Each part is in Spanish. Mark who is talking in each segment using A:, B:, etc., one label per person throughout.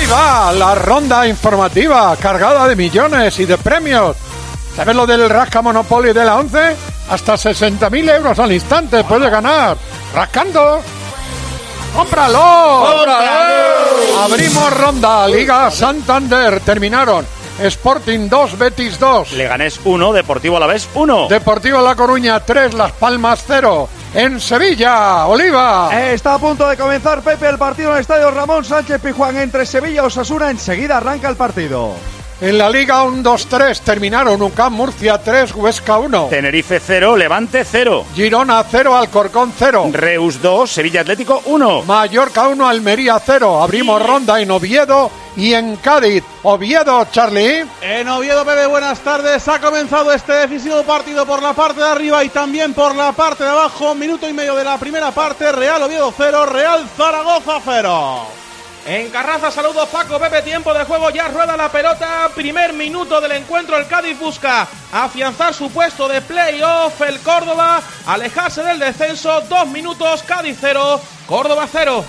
A: Ahí va la ronda informativa, cargada de millones y de premios. ¿Sabes lo del Rasca Monopoly de la 11? Hasta 60.000 euros al instante puedes ganar. Rascando. ¡Cómpralo! ¡Cómpralo! Abrimos ronda. Liga Santander. Terminaron. Sporting 2, Betis 2.
B: Leganés 1, Deportivo Alavés 1.
A: Deportivo La Coruña 3, Las Palmas 0. En Sevilla, Oliva.
C: Está a punto de comenzar, Pepe, el partido en el estadio Ramón Sánchez Pizjuán entre Sevilla y Osasuna. Enseguida arranca el partido.
A: En la Liga 1-2-3 terminaron UCAM Murcia 3, Huesca 1.
B: Tenerife 0, Levante 0.
A: Girona 0, Alcorcón 0.
B: Reus 2, Sevilla Atlético 1.
A: Mallorca 1, Almería 0. Abrimos ronda en Oviedo y en Cádiz. Oviedo, Charlie.
D: En Oviedo, Pepe, buenas tardes. Ha comenzado este decisivo partido por la parte de arriba y también por la parte de abajo. Minuto y medio de la primera parte. Real Oviedo 0, Real Zaragoza 0. En Carraza, saludos Paco, Pepe, tiempo de juego, ya rueda la pelota, primer minuto del encuentro, el Cádiz busca afianzar su puesto de play-off, el Córdoba alejarse del descenso, 2 minutos, Cádiz 0, Córdoba 0.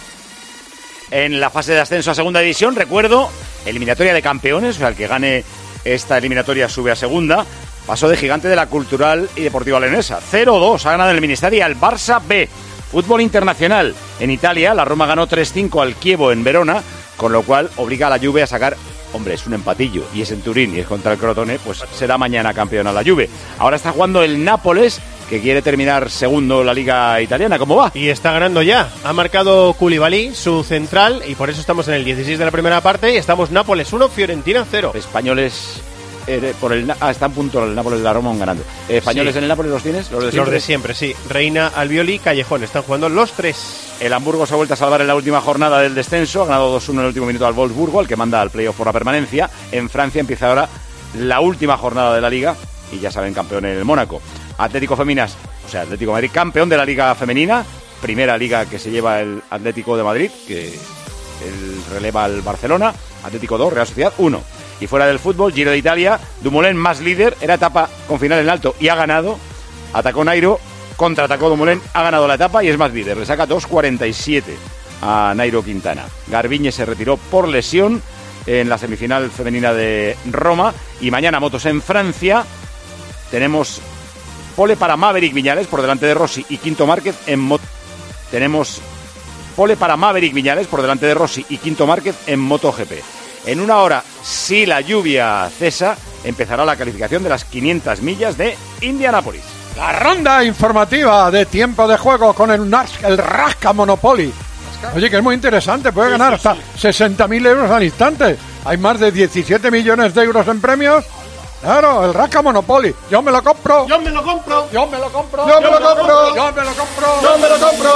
B: En la fase de ascenso a segunda división, recuerdo, eliminatoria de campeones, o sea, el que gane esta eliminatoria sube a segunda, pasó de gigante de la Cultural y Deportiva Leonesa, 0-2, ha ganado el Ministerio al Barça B. Fútbol internacional. En Italia, la Roma ganó 3-5 al Chievo en Verona, con lo cual obliga a la Juve a sacar... Hombre, es un empatillo, y es en Turín, y es contra el Crotone, pues será mañana campeona la Juve. Ahora está jugando el Nápoles, que quiere terminar segundo la Liga Italiana. ¿Cómo va?
E: Y está ganando ya. Ha marcado Koulibaly, su central, y por eso estamos en el 16 de la primera parte, y estamos Nápoles 1, Fiorentina 0.
B: Españoles... está en punto el Nápoles de la Roma ganando. ¿Españoles sí. En el Nápoles los tienes? ¿Los
E: de siempre, sí. Reina, Albioli, Callejón. Están jugando los 3.
B: El Hamburgo se ha vuelto a salvar en la última jornada del descenso. Ha ganado 2-1 en el último minuto al Wolfsburgo, al que manda al playoff por la permanencia. En Francia empieza ahora la última jornada de la Liga. Y ya saben, campeón en el Mónaco. Atlético Madrid, campeón de la Liga Femenina. Primera liga que se lleva el Atlético de Madrid, que el releva al Barcelona. Atlético 2, Real Sociedad 1. Y fuera del fútbol, Giro de Italia, Dumoulin más líder, era etapa con final en alto y ha ganado. Atacó Nairo, contraatacó Dumoulin, ha ganado la etapa y es más líder. Le saca 2.47 a Nairo Quintana. Garbiñe se retiró por lesión en la semifinal femenina de Roma. Y mañana motos en Francia. Tenemos pole para Maverick Viñales por delante de Rossi y Quinto Márquez en moto. Tenemos pole para Maverick Viñales por delante de Rossi y Quinto Márquez en MotoGP. En una hora, si la lluvia cesa, empezará la calificación de las 500 millas de Indianápolis.
A: La ronda informativa de tiempo de juego con el Rasca Monopoly. Oye, que es muy interesante, puede ganar hasta 60.000 euros al instante. Hay más de 17 millones de euros en premios. Claro, el Rasca Monopoly. Yo me lo compro.
D: Yo me lo compro.
A: Yo me lo compro.
D: Yo me lo compro.
A: Yo me lo compro.
D: Yo me lo compro.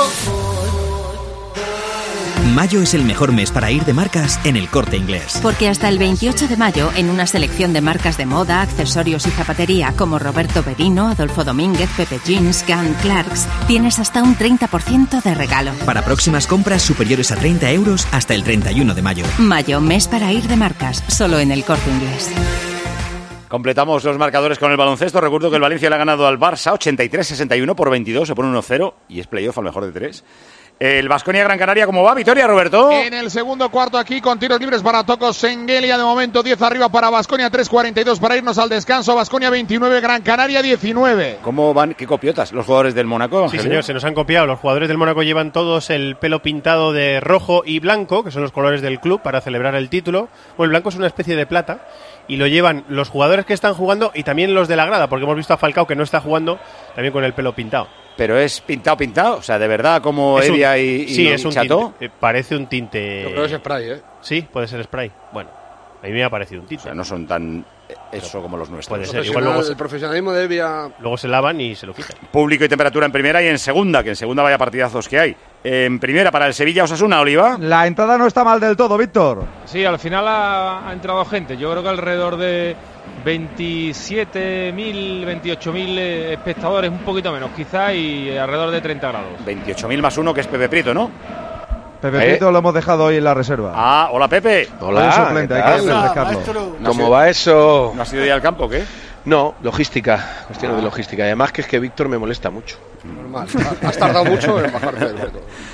F: Mayo es el mejor mes para ir de marcas en El Corte Inglés.
G: Porque hasta el 28 de mayo, en una selección de marcas de moda, accesorios y zapatería como Roberto Berino, Adolfo Domínguez, Pepe Jeans, Gunn, Clarks, tienes hasta un 30% de regalo.
F: Para próximas compras superiores a 30 euros hasta el 31 de mayo.
G: Mayo, mes para ir de marcas, solo en El Corte Inglés.
B: Completamos los marcadores con el baloncesto. Recuerdo que el Valencia le ha ganado al Barça 83-61 por 22, se pone 1-0 y es playoff al mejor de 3. El Baskonia Gran Canaria, ¿cómo va? Victoria, Roberto.
H: En el segundo cuarto aquí con tiros libres para Tocos Sengelia. De momento 10 arriba para Baskonia, 3.42 para irnos al descanso. Baskonia 29, Gran Canaria 19.
B: ¿Cómo van? ¿Qué copiotas los jugadores del Mónaco?
E: Sí, señor, se nos han copiado. Los jugadores del Mónaco llevan todos el pelo pintado de rojo y blanco, que son los colores del club, para celebrar el título. Bueno, el blanco es una especie de plata. Y lo llevan los jugadores que están jugando y también los de la grada, porque hemos visto a Falcao que no está jugando, también con el pelo pintado.
B: Pero es pintado, o sea, de verdad, como Evia y
E: sí, es un
B: Chateau.
E: Tinte, parece un tinte.
H: Yo creo que es spray, ¿eh?
E: Sí, puede ser spray. Bueno, a mí me ha parecido un tinte.
B: O sea, no son tan eso como los nuestros.
E: Puede ser. Igual luego
H: el profesionalismo de Evia.
E: Luego se lavan y se lo quitan.
B: Público y temperatura en primera y en segunda, que en segunda vaya partidazos que hay. En primera para el Sevilla Osasuna, Oliva.
C: La entrada no está mal del todo, Víctor.
I: Sí, al final ha entrado gente. Yo creo que alrededor de 27.000, 28.000 espectadores, un poquito menos quizá, y alrededor de 30 grados.
B: 28.000 más uno, que es Pepe Prieto, ¿no?
C: Pepe Prieto lo hemos dejado hoy en la reserva.
B: Ah, hola Pepe.
C: Hola, suplente, hay que refrescarlo.
J: ¿Cómo va eso?
B: ¿No has ido ya al campo, qué?
J: No, logística, cuestiones de logística. Y además que es que Víctor me molesta mucho.
H: Normal. Has tardado mucho en bajarte del reto.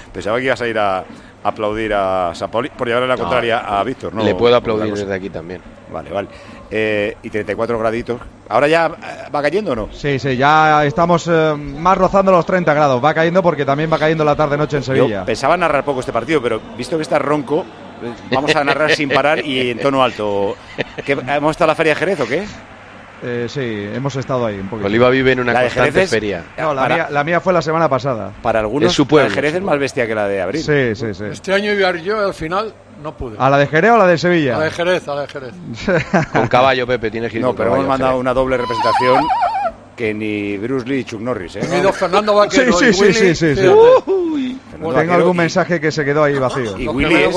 B: Pensaba que ibas a ir a aplaudir a Sapoli por llevarle la contraria a Víctor, ¿no?
J: Le puedo aplaudir desde aquí también.
B: Vale. Y 34 graditos. ¿Ahora ya va cayendo o no?
C: Sí, ya estamos más rozando los 30 grados. Va cayendo porque también va cayendo la tarde-noche en Sevilla.
B: Yo pensaba narrar poco este partido, pero visto que está ronco, vamos a narrar sin parar y en tono alto. ¿Hemos estado a la Feria de Jerez o qué?
C: Sí, hemos estado ahí un poquito.
J: Oliva vive en una constante feria.
C: No, la mía fue la semana pasada.
B: Para algunos,
J: es su pueblo,
B: la de Jerez es más bestia que la de abril.
C: Sí.
A: Este año iba yo al final no pude.
C: ¿A la de Jerez o a la de Sevilla?
A: A la de Jerez.
J: Con caballo, Pepe, tienes que ir.
B: No, pero hemos mandado una doble representación que ni Bruce Lee y Chuck Norris, ¿eh?
A: Venido Fernando Vaquero
C: sí. Tengo algún mensaje que se quedó ahí vacío.
B: Y Willy es,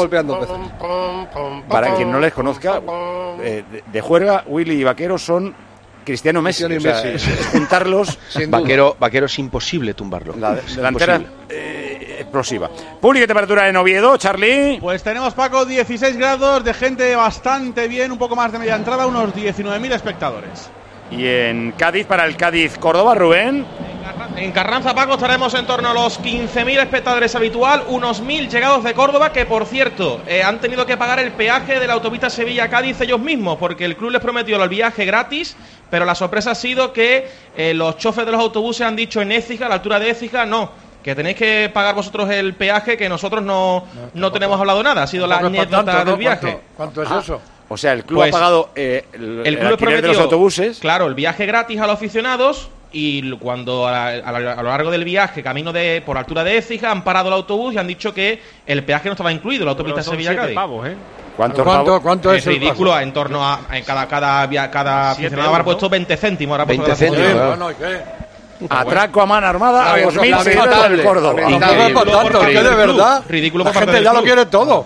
B: para quien no les conozca, de juerga, Willy y Vaquero son Cristiano Messi. O sea, juntarlos.
J: Vaquero es imposible tumbarlo.
B: La delantera explosiva. Pública temperatura en Oviedo, Charlie.
D: Pues tenemos, Paco, 16 grados de gente bastante bien, un poco más de media entrada, unos 19.000 espectadores.
B: Y en Cádiz, para el Cádiz-Córdoba, Rubén.
K: En Carranza, Paco, estaremos en torno a los 15.000 espectadores habitual, unos 1.000 llegados de Córdoba que, por cierto, han tenido que pagar el peaje de la autopista Sevilla-Cádiz ellos mismos, porque el club les prometió el viaje gratis, pero la sorpresa ha sido que los choferes de los autobuses han dicho en Écija, a la altura de Écija, no, que tenéis que pagar vosotros el peaje, que nosotros no tenemos hablado nada, ha sido la anécdota del viaje.
A: ¿Cuánto es eso?
B: O sea, el club ha pagado el club alquiler de los autobuses.
K: Claro, el viaje gratis a los aficionados. Y cuando a lo largo del viaje, camino por altura de Écija, han parado el autobús y han dicho que el peaje no estaba incluido, la autopista Sevilla-Cádiz.
A: ¿Cuánto es
K: ridículo? En torno a cada aficionado habrá puesto 20 céntimos.
J: 20 céntimos.
B: Atraco a mano armada a 2.000 seguidores del Córdoba.
A: Porque de verdad
K: ridículo,
A: la gente ya lo quiere todo.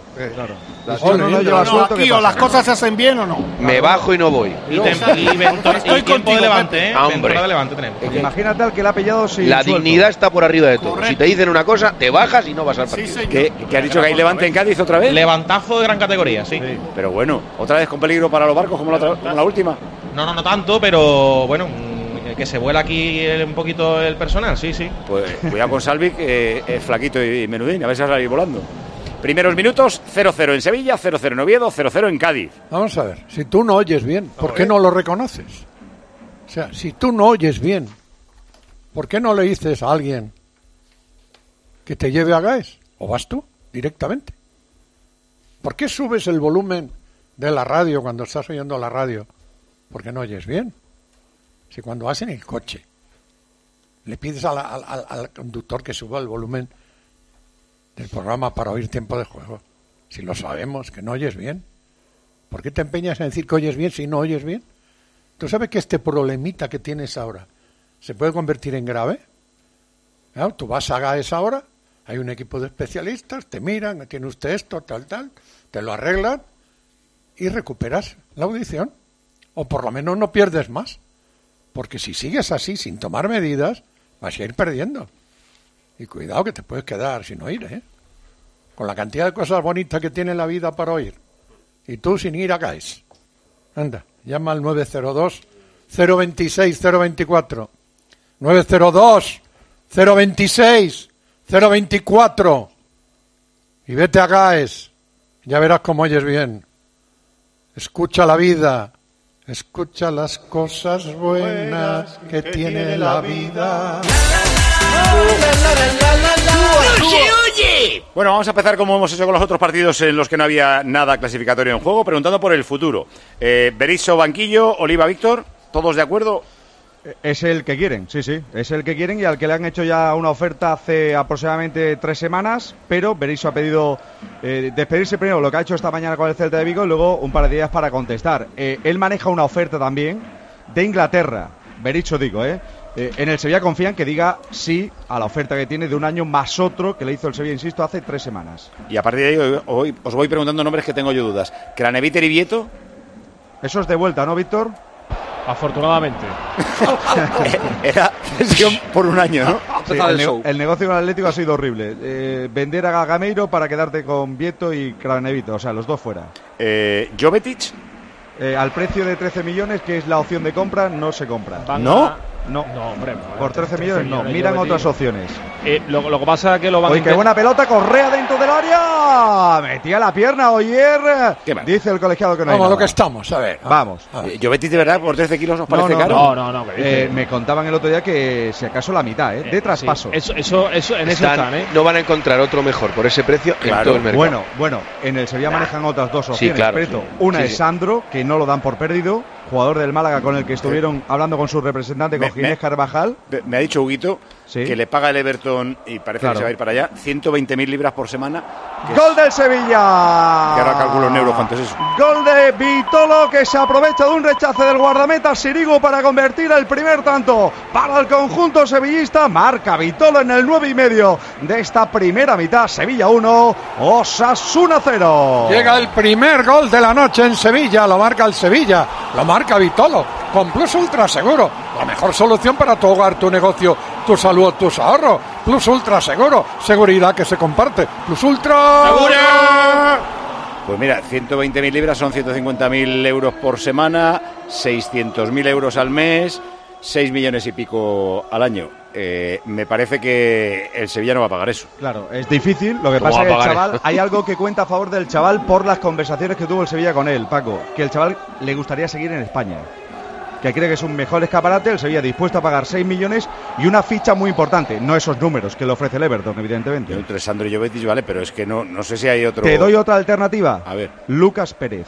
L: Aquí o las cosas se hacen bien o no.
J: Me bajo y no voy.
K: Y tiempo de Levante,
J: Hombre.
K: de Levante tenemos.
C: Imagínate al que le ha pillado sin
J: La
C: suelto.
J: dignidad está por arriba de todo. Si te dicen una cosa, te bajas y no vas al partido.
B: ¿Qué ha dicho que hay Levante en Cádiz otra vez?
K: Levantazo de gran categoría, sí.
B: Pero bueno, otra vez con peligro para los barcos como la última.
K: No tanto, pero bueno, que se vuela aquí un poquito el personal, sí.
B: Pues cuidado con Salvi, que es flaquito y menudín, a ver si va a salir volando. Primeros minutos, 0-0 en Sevilla, 0-0 en Oviedo, 0-0 en Cádiz.
A: Vamos a ver, si tú no oyes bien, ¿por qué no lo reconoces? O sea, si tú no oyes bien, ¿por qué no le dices a alguien que te lleve a Gaes? ¿O vas tú directamente? ¿Por qué subes el volumen de la radio cuando estás oyendo la radio? Porque no oyes bien. Si cuando vas en el coche le pides al conductor que suba el volumen del programa para oír tiempo de juego, si lo sabemos, que no oyes bien, ¿por qué te empeñas en decir que oyes bien si no oyes bien? ¿Tú sabes que este problemita que tienes ahora se puede convertir en grave? Claro, tú vas a Gaes ahora, hay un equipo de especialistas, te miran, tiene usted esto, tal, te lo arreglan y recuperas la audición, o por lo menos no pierdes más, porque si sigues así sin tomar medidas vas a ir perdiendo. Y cuidado que te puedes quedar sin oír, ¿eh? Con la cantidad de cosas bonitas que tiene la vida para oír. Y tú sin ir a Gaes. Anda, llama al 902-026-024. 902-026-024. Y vete a Gaes. Ya verás cómo oyes bien. Escucha la vida. Escucha las cosas buenas que tiene la vida.
B: ¡Oye! Bueno, vamos a empezar como hemos hecho con los otros partidos en los que no había nada clasificatorio en juego, preguntando por el futuro. Berizzo, banquillo, Oliva, Víctor, ¿todos de acuerdo?
C: Es el que quieren, sí, es el que quieren y al que le han hecho ya una oferta hace aproximadamente 3 semanas, pero Berizzo ha pedido despedirse primero, lo que ha hecho esta mañana con el Celta de Vigo, y luego un par de días para contestar. Él maneja una oferta también de Inglaterra, Berizzo digo, en el Sevilla confían que diga sí a la oferta que tiene de un año más otro que le hizo el Sevilla, insisto, hace 3 semanas.
B: Y a partir de ahí hoy os voy preguntando nombres que tengo yo dudas. ¿Craneviter y Vieto?
C: Eso es de vuelta, ¿no, Víctor?
I: Afortunadamente.
B: Era cesión por un año, ¿no?
C: Sí, el negocio con el Atlético ha sido horrible. Vender a Gameiro para quedarte con Vieto y Craneviter, o sea, los dos fuera.
B: ¿Jovetic?
C: Al precio de 13 millones, que es la opción de compra, no se compra.
B: ¿No?
C: No,
I: hombre.
C: Por 13 millones no. Miran otras opciones.
I: Lo que pasa es que lo van
C: Oye, qué buena pelota, Correa dentro del área. Metía la pierna, Oyer. Dice el colegiado que no hay
A: Vamos,
C: nada.
A: lo que estamos, a ver.
C: Vamos.
B: Jovetic, de verdad, por 13 kilos os parece caro.
I: No.
C: Me contaban el otro día que si acaso la mitad, de traspaso.
I: Sí. Eso en eso están,
J: No van a encontrar otro mejor por ese precio en todo el mercado.
C: Bueno, en el Sevilla manejan otras dos opciones.
J: Sí, claro.
C: Una es Sandro, que no lo dan por perdido, jugador del Málaga con el que estuvieron hablando con su representante, con Ginés Carvajal.
B: Me ha dicho Huguito que le paga el Everton y parece que se va a ir para allá 120.000 libras por semana.
C: ¡Gol del Sevilla!
B: Que ahora calculo en euros cuánto es eso.
C: Gol de Vitolo, que se aprovecha de un rechace del guardameta Sirigu para convertir el primer tanto para el conjunto sevillista. Marca Vitolo en el 9,5 de esta primera mitad. Sevilla 1, Osasuna 0.
A: Llega el primer gol de la noche en Sevilla. Lo marca el Sevilla. Lo marca Vitolo. Con Plus Ultra Seguro. La mejor solución para tu hogar, tu negocio, tu salud, tus ahorros. Plus Ultra Seguro. Seguridad que se comparte. Plus Ultra
B: ¡Seguro! Pues mira, 120.000 libras son 150.000 euros por semana, 600.000 euros al mes, 6 millones y pico al año. Me parece que el Sevilla no va a pagar eso.
C: Claro, es difícil. Lo que pasa es que el chaval, hay algo que cuenta a favor del chaval por las conversaciones que tuvo el Sevilla con él, Paco. Que el chaval le gustaría seguir en España. Que cree que es un mejor escaparate, el Sevilla dispuesto a pagar 6 millones y una ficha muy importante, no esos números que le ofrece el Everton, evidentemente.
B: Entre Sandro y Jovetic, vale, pero es que no sé si hay otro...
C: Te doy otra alternativa.
B: A ver.
C: Lucas Pérez.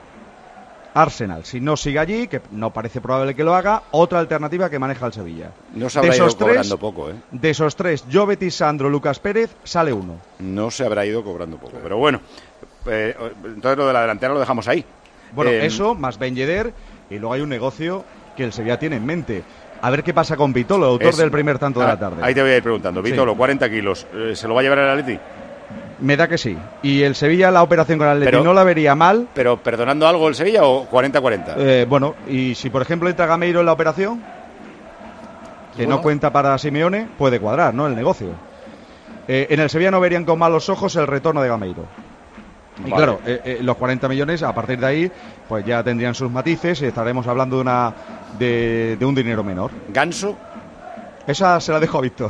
C: Arsenal, si no sigue allí, que no parece probable que lo haga, otra alternativa que maneja el Sevilla.
B: No se habrá ido cobrando poco, ¿eh?
C: De esos tres, Jovetic, Sandro, Lucas Pérez, sale uno.
B: No se habrá ido cobrando poco, pero bueno, entonces lo de la delantera lo dejamos ahí.
C: Bueno, eso, más Ben Yedder, y luego hay un negocio que el Sevilla tiene en mente. A ver qué pasa con Vitolo, autor del primer tanto de la tarde.
B: Ahí te voy a ir preguntando. Vitolo, 40 kilos, ¿se lo va a llevar el Atleti?
C: Me da que sí. Y el Sevilla, la operación con el Atleti no la vería mal.
B: ¿Pero perdonando algo el Sevilla o 40-40?
C: Bueno, y si por ejemplo entra Gameiro en la operación, que no cuenta para Simeone, puede cuadrar, ¿no? El negocio. En el Sevilla no verían con malos ojos el retorno de Gameiro. Y claro, los 40 millones, a partir de ahí, pues ya tendrían sus matices y estaremos hablando de un dinero menor.
B: ¿Ganso?
C: Esa se la dejo a Víctor.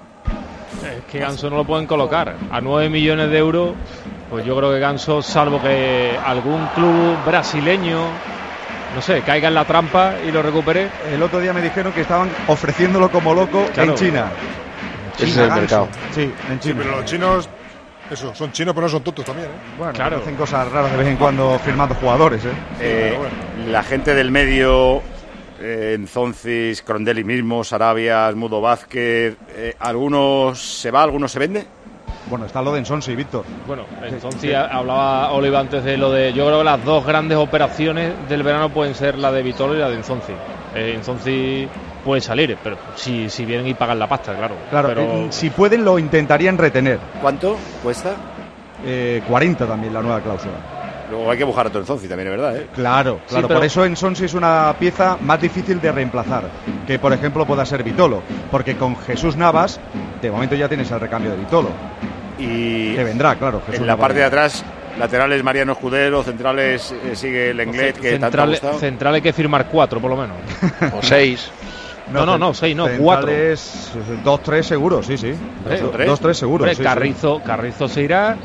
I: Es que Ganso no lo pueden colocar. A 9 millones de euros, pues yo creo que Ganso, salvo que algún club brasileño, no sé, caiga en la trampa y lo recupere.
C: El otro día me dijeron que estaban ofreciéndolo como loco en China.
J: Ese es el mercado.
C: Sí, en China.
L: Sí, pero los chinos... Eso, son chinos pero no son tontos también,
C: Bueno, claro. Hacen cosas raras de vez en cuando firmando jugadores,
B: La gente del medio, Nzonzi, Crondelli mismo, Sarabia, Mudo Vázquez, ¿algunos se va, algunos se vende?
C: Bueno, está lo de Nzonzi, Víctor.
I: Bueno, Nzonzi hablaba Oliva antes de lo de... Yo creo que las dos grandes operaciones del verano pueden ser la de Vitolo y la de Nzonzi. Nzonzi puede salir, pero si vienen y pagan la pasta, claro.
C: Claro,
I: pero...
C: si pueden lo intentarían retener.
B: ¿Cuánto cuesta?
C: 40 también la nueva cláusula.
B: Luego hay que buscar otro Nzonzi también, es verdad, ¿eh?
C: Claro,
I: Sí, pero...
C: por eso Nzonzi es una pieza más difícil de reemplazar que, por ejemplo, pueda ser Vitolo, porque con Jesús Navas, de momento ya tienes el recambio de Vitolo.
B: Y
C: que vendrá, claro.
B: Jesús en la parte de atrás, laterales Mariano Escudero, centrales sigue el Lenglet, que tanto ha gustado.
I: Central hay que firmar 4 por lo menos.
J: O 6.
I: No, 6 no, 4.
C: 2-3 seguro, sí. 2-3 seguro.
I: Hombre, Carrizo se irá.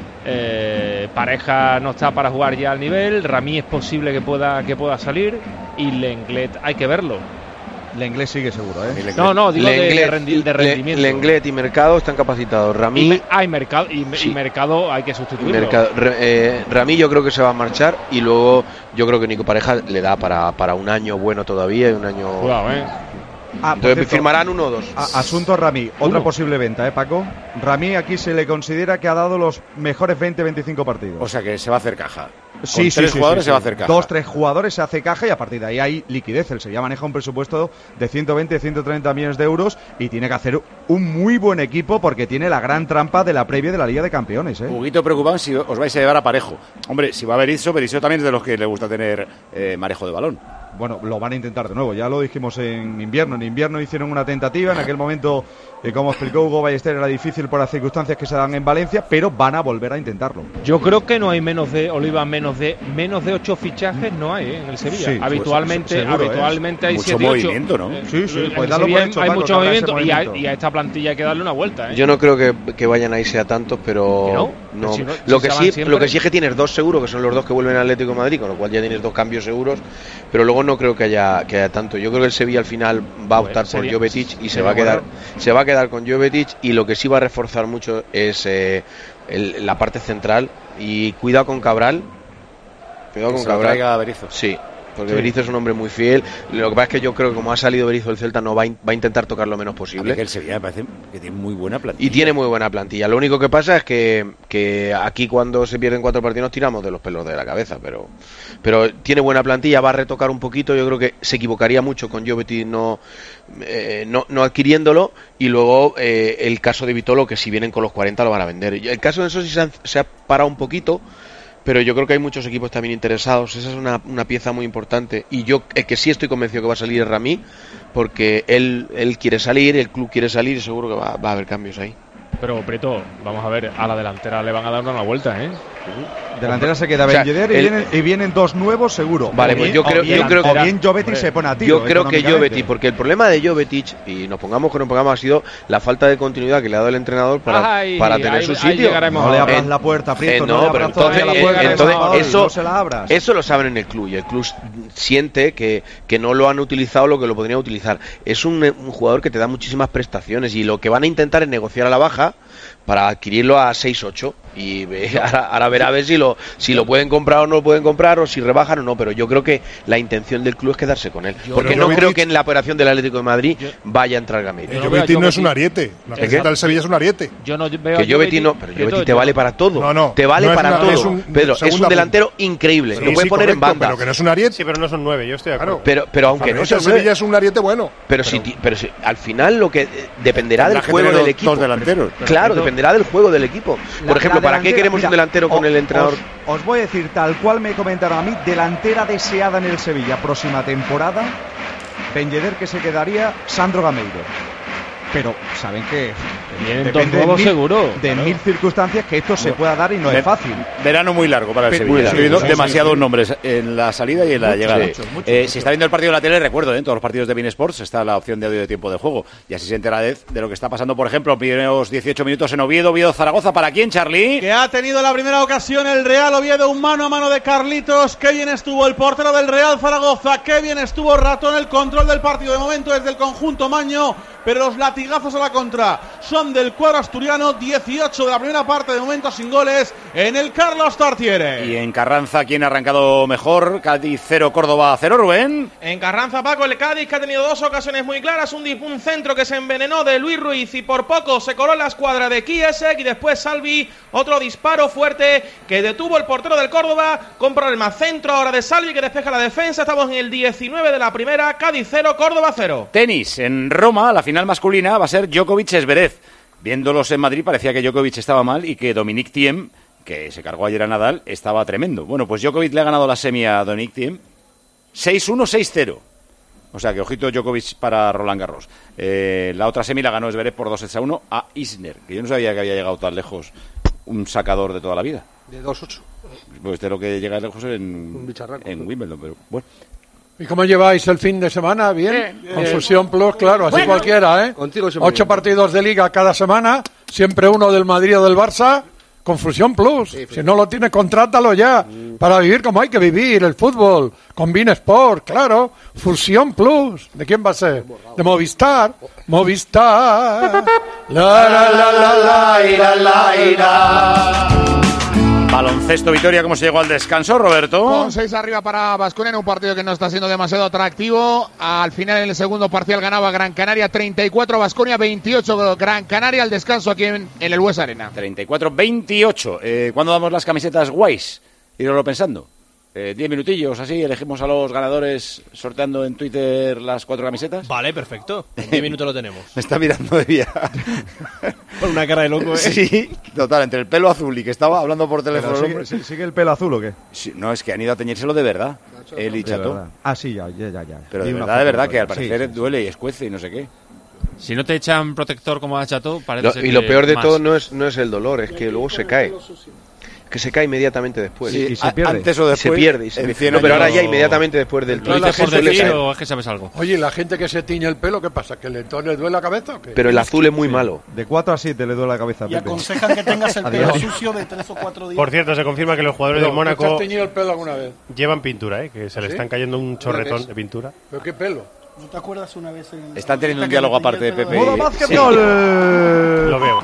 I: Pareja no está para jugar ya al nivel. Ramí es posible que pueda salir. Y Lenglet hay que verlo.
C: Lenglet sigue seguro, ¿eh?
I: No, digo de rendimiento.
J: Lenglet y Mercado están capacitados. Ramí...
I: y Mercado hay que sustituirlo.
J: Ramí yo creo que se va a marchar. Y luego yo creo que Nico Pareja le da para un año bueno todavía. Y un año...
I: Cuidado,
J: Entonces cierto, firmarán 1 o 2.
C: Asunto Ramí, otra posible venta, Paco. Ramí aquí se le considera que ha dado los mejores 20-25 partidos.
B: O sea que se va a hacer caja.
C: Sí,
B: Con 3 jugadores se va a hacer caja.
C: 2-3 jugadores se hace caja y a partir de ahí hay liquidez. El Sevilla maneja un presupuesto de 120-130 millones de euros y tiene que hacer un muy buen equipo porque tiene la gran trampa de la previa de la Liga de Campeones.
B: Huguito preocupado si os vais a llevar a Parejo. Hombre, si va a haber Berizzo también es de los que le gusta tener manejo de balón.
C: bueno, lo van a intentar de nuevo. Ya lo dijimos en invierno. En invierno hicieron una tentativa. En aquel momento, como explicó Hugo Ballester, era difícil por las circunstancias que se dan en Valencia, pero van a volver a intentarlo.
I: Yo creo que no hay menos de 8 fichajes, no hay en el Sevilla.
C: Sí,
I: habitualmente hay
B: mucho
I: 7
B: movimiento, 8.
C: ¿no? Sí,
I: pues darlo por hecho, hay mucho movimiento y a esta plantilla hay que darle una vuelta.
J: Yo no creo que vayan a irse a tantos, pero no.
I: Si
J: lo que sí es que tienes 2 seguros, que son los 2 que vuelven al Atlético de Madrid, con lo cual ya tienes 2 cambios seguros, pero luego no creo que haya tanto. Yo creo que el Sevilla al final va a optar por Jovetic y se va a quedar con Jovetic, y lo que sí va a reforzar mucho es la parte central, y cuidado con Cabral.
B: Traiga Berizzo.
J: Sí, porque Berizzo es un hombre muy fiel. Lo que pasa es que yo creo que como ha salido Berizzo del Celta, no va a intentar tocar lo menos posible.
B: Que el Sevilla me parece que tiene muy buena plantilla.
J: Y tiene muy buena plantilla. Lo único que pasa es que aquí, cuando se pierden 4 partidos, nos tiramos de los pelos de la cabeza, pero tiene buena plantilla, va a retocar un poquito. Yo creo que se equivocaría mucho con Jovetic no adquiriéndolo, y luego el caso de Vitolo, que si vienen con los 40 lo van a vender. El caso de eso sí se ha parado un poquito, pero yo creo que hay muchos equipos también interesados. Esa es una pieza muy importante, y yo que sí estoy convencido que va a salir es Rami, porque él quiere salir, el club quiere salir, y seguro que va a haber cambios ahí.
I: Pero Preto, vamos a ver, a la delantera le van a dar una vuelta,
C: Delantera se queda Ben Yedder, y vienen 2 nuevos seguro.
J: Vale, pues yo creo
C: que bien Jovetic se pone a tiro.
J: Yo creo que Jovetic, porque el problema de Jovetic, y nos pongamos que no pongamos, ha sido la falta de continuidad que le ha dado el entrenador para tener su sitio.
C: No le abras la puerta, Prieto,
J: pero eso lo saben en el club, y el club siente que no lo han utilizado lo que lo podrían utilizar. Es un jugador que te da muchísimas prestaciones, y lo que van a intentar es negociar a la baja para adquirirlo a 6-8, y ahora verá a ver si lo pueden comprar o no lo pueden comprar, o si rebajan o no, pero yo creo que la intención del club es quedarse con él, porque no creo que en la operación del Atlético de Madrid vaya a entrar Gameiro.
L: Jovetic no es un ariete, la camiseta del Sevilla es un ariete.
I: Yo no veo
J: que Jovetic no, pero Jovetic te vale para todo.
L: No,
J: te vale para todo. Pedro, es un delantero increíble, lo puedes poner en banda.
L: Pero que no es un ariete.
E: Sí, pero no son 9, yo estoy de acuerdo.
J: Pero aunque no sea
L: el Sevilla es un ariete bueno.
J: Pero si al final lo que dependerá del juego del equipo. Claro, dependerá del juego del equipo. Por ejemplo, ¿para qué queremos un delantero con el entrenador?
C: Os voy a decir, tal cual me comentaron a mí, delantera deseada en el Sevilla próxima temporada, Ben Yedder, que se quedaría, Sandro Gameiro. Pero saben que
I: vienen 2 nuevos seguro.
C: De 1000 circunstancias que esto se pueda dar, y no es fácil.
B: Verano muy largo para el Sevilla. Estoy viendo demasiados nombres en la salida y en la llegada. Si está viendo el partido de la tele, recuerdo, en todos los partidos de beIN Sports está la opción de audio de tiempo de juego. Y así se entera de lo que está pasando, por ejemplo, primeros 18 minutos en Oviedo, Zaragoza. ¿Para quién, Charlie?
D: Que ha tenido la primera ocasión el Real Oviedo, un mano a mano de Carlitos. Qué bien estuvo el portero del Real Zaragoza. Qué bien estuvo Ratón, el control del partido de momento desde el conjunto maño. Pero los latigazos a la contra son del cuadro asturiano. 18 de la primera parte, de momento sin goles en el Carlos Tartiere.
B: Y en Carranza, ¿quién ha arrancado mejor? Cádiz 0, Córdoba 0, Rubén.
K: En Carranza, Paco, el Cádiz, que ha tenido 2 ocasiones muy claras. Un centro que se envenenó de Luis Ruiz y por poco se coló en la escuadra de Kiesek, y después Salvi, otro disparo fuerte que detuvo el portero del Córdoba. Con problema, centro ahora de Salvi que despeja la defensa. Estamos en el 19 de la primera. Cádiz 0, Córdoba 0.
B: Tenis, en Roma, la final masculina va a ser Djokovic-Zverev. Viéndolos en Madrid parecía que Djokovic estaba mal y que Dominic Thiem, que se cargó ayer a Nadal, estaba tremendo. Bueno, pues Djokovic le ha ganado la semi a Dominic Thiem 6-1, 6-0. O sea que ojito Djokovic para Roland Garros. La otra semi la ganó Zverev por 2-1 a Isner, que yo no sabía que había llegado tan lejos un sacador de toda la vida.
L: De 2-8.
B: Pues de lo que llega lejos en Wimbledon, pero bueno.
A: ¿Y cómo lleváis el fin de semana? ¿Bien? Con Fusión Plus, claro, así cualquiera, ¿eh? 8 partidos de Liga cada semana, siempre uno del Madrid o del Barça, con Fusión Plus. Sí, si no lo tienes, contrátalo ya, para vivir como hay que vivir el fútbol, con beIN Sport, claro. Fusión Plus, ¿de quién va a ser? De Movistar. Movistar. La la la la la la la.
B: Baloncesto Vitoria, ¿cómo se llegó al descanso, Roberto?
H: Con 6 arriba para Baskonia en un partido que no está siendo demasiado atractivo. Al final, en el segundo parcial, ganaba Gran Canaria 34, Baskonia 28, Gran Canaria al descanso aquí en el Bues Arena.
B: 34-28. ¿Cuándo damos las camisetas guays? Irlo pensando. 10 minutillos así, elegimos a los ganadores sorteando en Twitter las 4 camisetas.
M: Vale, perfecto. En 10 minutos lo tenemos.
B: Me está mirando de vía.
M: Con una cara de loco, ¿eh?
B: Sí, total, entre el pelo azul y que estaba hablando por teléfono.
C: ¿Sigue el pelo azul o qué?
B: Sí, no, es que han ido a teñírselo de verdad. Él y Chato.
C: Ah, sí, ya.
B: Pero de verdad, que al parecer duele y escuece y no sé qué.
I: Si no te echan protector como a Chato, parece ser
J: y lo peor de todo no es el dolor, es que luego se cae. Que se cae inmediatamente después.
B: Sí,
C: y se pierde.
B: Antes o después.
J: Se pierde. No, pero ahora ya inmediatamente después del
I: ¿Lo dices por decir o es que sabes algo?
A: Oye, la gente que se tiñe el pelo, ¿qué pasa? ¿Que le duele la cabeza o qué?
J: Pero el azul es muy malo.
C: De 4 a 7 le duele la cabeza.
N: Y aconsejan que tengas el pelo sucio de 3 o 4 días.
E: Por cierto, se confirma que los jugadores del Mónaco
A: ¿Te has teñido el pelo alguna vez?
E: llevan pintura, que se le están cayendo un chorretón de pintura.
A: ¿Pero qué pelo?
N: ¿No te acuerdas una vez?
B: Están teniendo un diálogo aparte de Pepe.
C: Mudo Vázquez,
B: Sí.
C: gol.
E: Lo veo.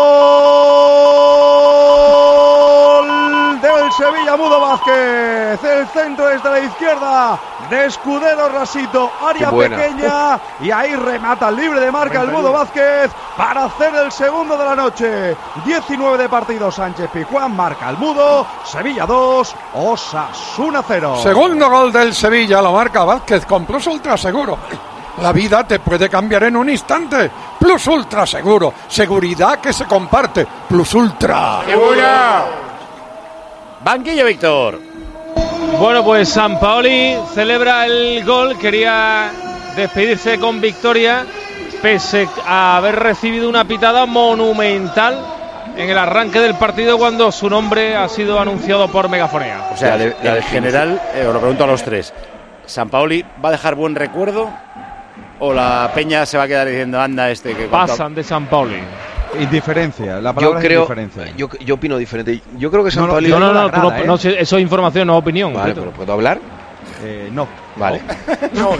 C: Gol del Sevilla, Mudo Vázquez. El centro desde la izquierda de Escudero Rasito, área pequeña, y ahí remata el libre de marca el Mudo Vázquez para hacer el segundo de la noche. 19 de partido. Sánchez Pizjuán marca el Mudo. Sevilla 2, Osasuna 0.
A: Segundo gol del Sevilla, lo marca Vázquez con Plus Ultra Seguro. La vida te puede cambiar en un instante. Plus Ultra Seguro, seguridad que se comparte. Plus Ultra.
B: ¡Segura! Banquillo, Víctor.
I: Bueno, pues Sampaoli celebra el gol, quería despedirse con victoria, pese a haber recibido una pitada monumental en el arranque del partido cuando su nombre ha sido anunciado por megafonía.
B: O sea, en general, os lo pregunto a los tres, ¿Sampaoli va a dejar buen recuerdo o la peña se va a quedar diciendo anda que
I: pasan de Sampaoli?
C: Indiferencia, la palabra es indiferencia.
J: Yo opino diferente. Yo creo que Sampaoli...
I: No, eso es información, no opinión.
J: Vale, pero ¿puedo hablar?
C: No.
J: Vale.
B: No,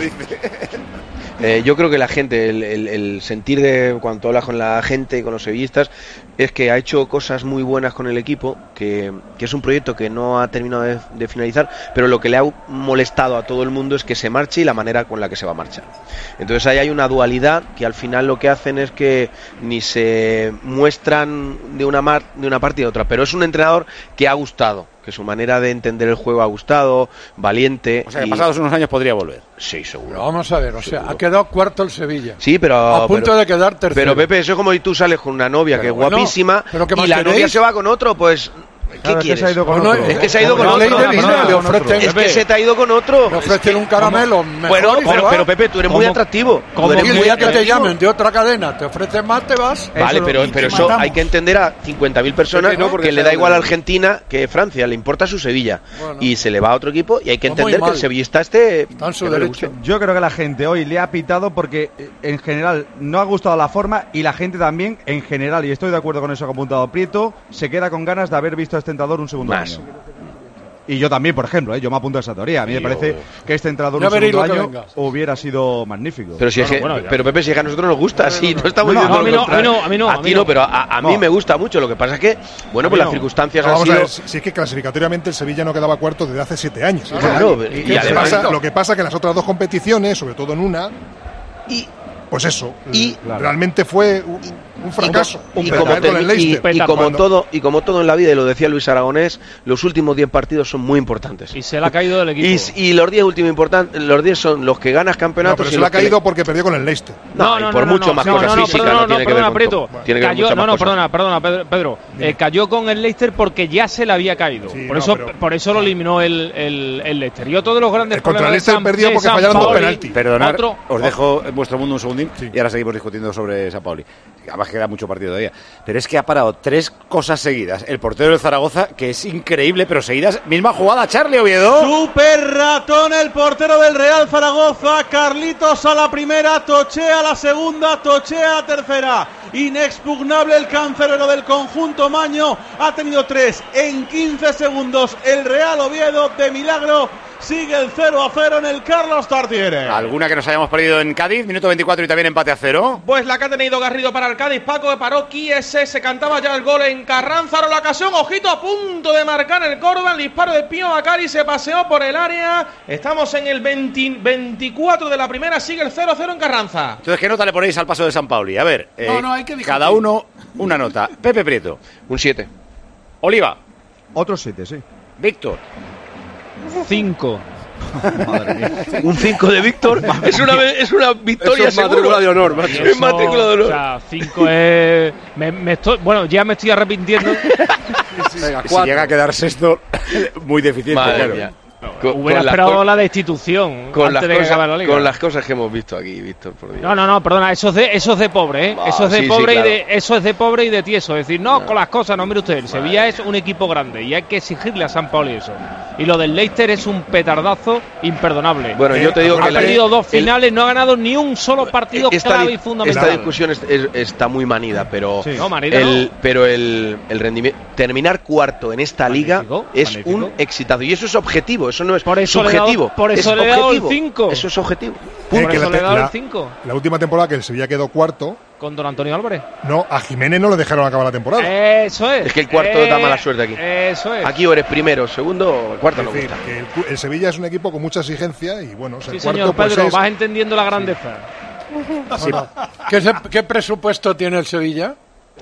B: dice.
J: Yo creo que la gente, el sentir de cuando hablas con la gente y con los sevillistas, es que ha hecho cosas muy buenas con el equipo, que es un proyecto que no ha terminado de finalizar, pero lo que le ha molestado a todo el mundo es que se marche y la manera con la que se va a marchar. Entonces ahí hay una dualidad que al final lo que hacen es que ni se muestran de una parte y de otra, pero es un entrenador que ha gustado, que su manera de entender el juego ha gustado, valiente.
B: O sea, que pasados unos años podría volver.
J: Sí, seguro.
A: Pero vamos a ver, ha quedado cuarto el Sevilla.
J: Sí, pero...
A: A punto de quedar tercero.
J: Pero Pepe, eso es como si tú sales con una novia que es guapísima y la novia se va con otro, pues... ¿Qué quieres?
C: Es
J: que se ha ido con otro. Es que se te ha ido con otro.
A: Le ofrecen un caramelo.
J: Bueno, pero Pepe, tú eres muy atractivo.
A: Y el día que te llamen de otra cadena, te ofrecen más, te vas.
J: Vale, pero eso hay que entender a 50.000 personas que le da igual a Argentina que Francia, le importa su Sevilla. Y se le va a otro equipo y hay que entender que el sevillista
C: Yo creo que la gente hoy le ha pitado porque en general no ha gustado la forma y la gente también, en general, y estoy de acuerdo con eso que ha apuntado Prieto, se queda con ganas de haber visto a este entrenador un segundo año. Y yo también, por ejemplo, yo me apunto a esa teoría. A mí me parece que este entrenador un segundo año hubiera sido magnífico.
J: Pero pero Pepe, si es que a nosotros nos gusta, sí, no estamos diciendo lo contrario. A ti no, pero a mí me gusta mucho. Lo que pasa es que, bueno, pues las circunstancias han sido...
L: Si es que clasificatoriamente el Sevilla no quedaba cuarto desde hace 7 años.
J: Claro, y además...
L: Lo que pasa que en las otras 2 competiciones, sobre todo en una... Pues eso, realmente fue un fracaso.
J: Y como todo en la vida, y lo decía Luis Aragonés, los últimos 10 partidos son muy importantes.
I: Y se le ha caído del equipo.
J: Y los 10 últimos importantes, los 10 son los que ganas campeonatos.
L: Pero se le ha caído porque perdió con el Leicester.
J: Por mucho más cosas físicas. No tiene que ver con todo.
I: Perdona, Pedro. Cayó con el Leicester porque ya se le había caído. Por eso lo eliminó el Leicester. Y otro de los grandes
L: problemas. Contra el Leicester perdió porque fallaron 2 penaltis.
B: Perdonad, os dejo en vuestro mundo un segundín y ahora seguimos discutiendo sobre Sampaoli. Además queda mucho partido todavía. Pero es que ha parado 3 cosas seguidas. El portero del Zaragoza, que es increíble, pero seguidas. Misma jugada, Charlie Oviedo.
D: Super ratón el portero del Real Zaragoza. Carlitos a la primera, Tochea a la segunda, Tochea a la tercera. Inexpugnable el cancerbero del conjunto maño. Ha tenido 3 en 15 segundos. El Real Oviedo de milagro sigue el 0-0 en el Carlos Tartiere.
B: ¿Alguna que nos hayamos perdido en Cádiz? Minuto 24 y también empate a 0.
K: Pues la que ha tenido Garrido para el Cádiz, Paco, que paró Kiese, se cantaba ya el gol en Carranza, ahora la ocasión, ojito, a punto de marcar el Córdoba, el disparo de Pío Macari, se paseó por el área, estamos en el 24 de la primera, sigue el 0-0 en Carranza.
B: Entonces, ¿qué nota le ponéis al paso de Sampaoli? A ver,
N: hay que
B: cada uno una nota. Pepe Prieto.
J: Un 7.
B: Oliva.
C: Otro 7, sí.
B: Víctor.
I: 5.
J: Madre mía. Un 5 de Víctor es una victoria
O: es matrícula de honor, macho.
J: Es matrícula de honor.
I: O sea, 5 es... ya me estoy arrepintiendo.
B: Venga, si llega a quedar sexto, muy deficiente.
J: Madre
B: claro.
J: mía.
I: Hubiera esperado la destitución antes de acabar la liga.
J: Con las cosas que hemos visto aquí, Víctor, por Dios.
I: No, perdona, eso es de pobre, ¿eh? Eso es de pobre, claro. Eso es de pobre y de tieso. Es decir, con las cosas, no, mire usted, el Sevilla es un equipo grande y hay que exigirle a San Paoli eso. Y lo del Leicester es un petardazo imperdonable.
J: Bueno, yo te digo que
I: ha perdido 2 finales, no ha ganado ni un solo partido clave y fundamental.
J: Esta discusión está muy manida, pero
I: manida
J: el rendimiento, terminar cuarto en esta liga es un exitazo y eso es objetivo, eso no es subjetivo.
I: Por eso le he dado el 5.
J: Eso es objetivo.
I: Por eso le he dado el 5.
L: La última temporada que el Sevilla quedó cuarto.
I: ¿Con don Antonio Álvarez?
L: No, a Jiménez no le dejaron acabar la temporada.
I: Eso es.
J: Es que el cuarto da mala suerte aquí.
I: Eso es.
J: Aquí o eres primero, segundo, el cuarto no gusta.
L: Que el Sevilla es un equipo con mucha exigencia y bueno,
I: sí,
L: el
I: señor
L: cuarto
I: Pedro,
L: pues
I: vas entendiendo la grandeza.
A: Sí. ¿Qué presupuesto tiene el Sevilla?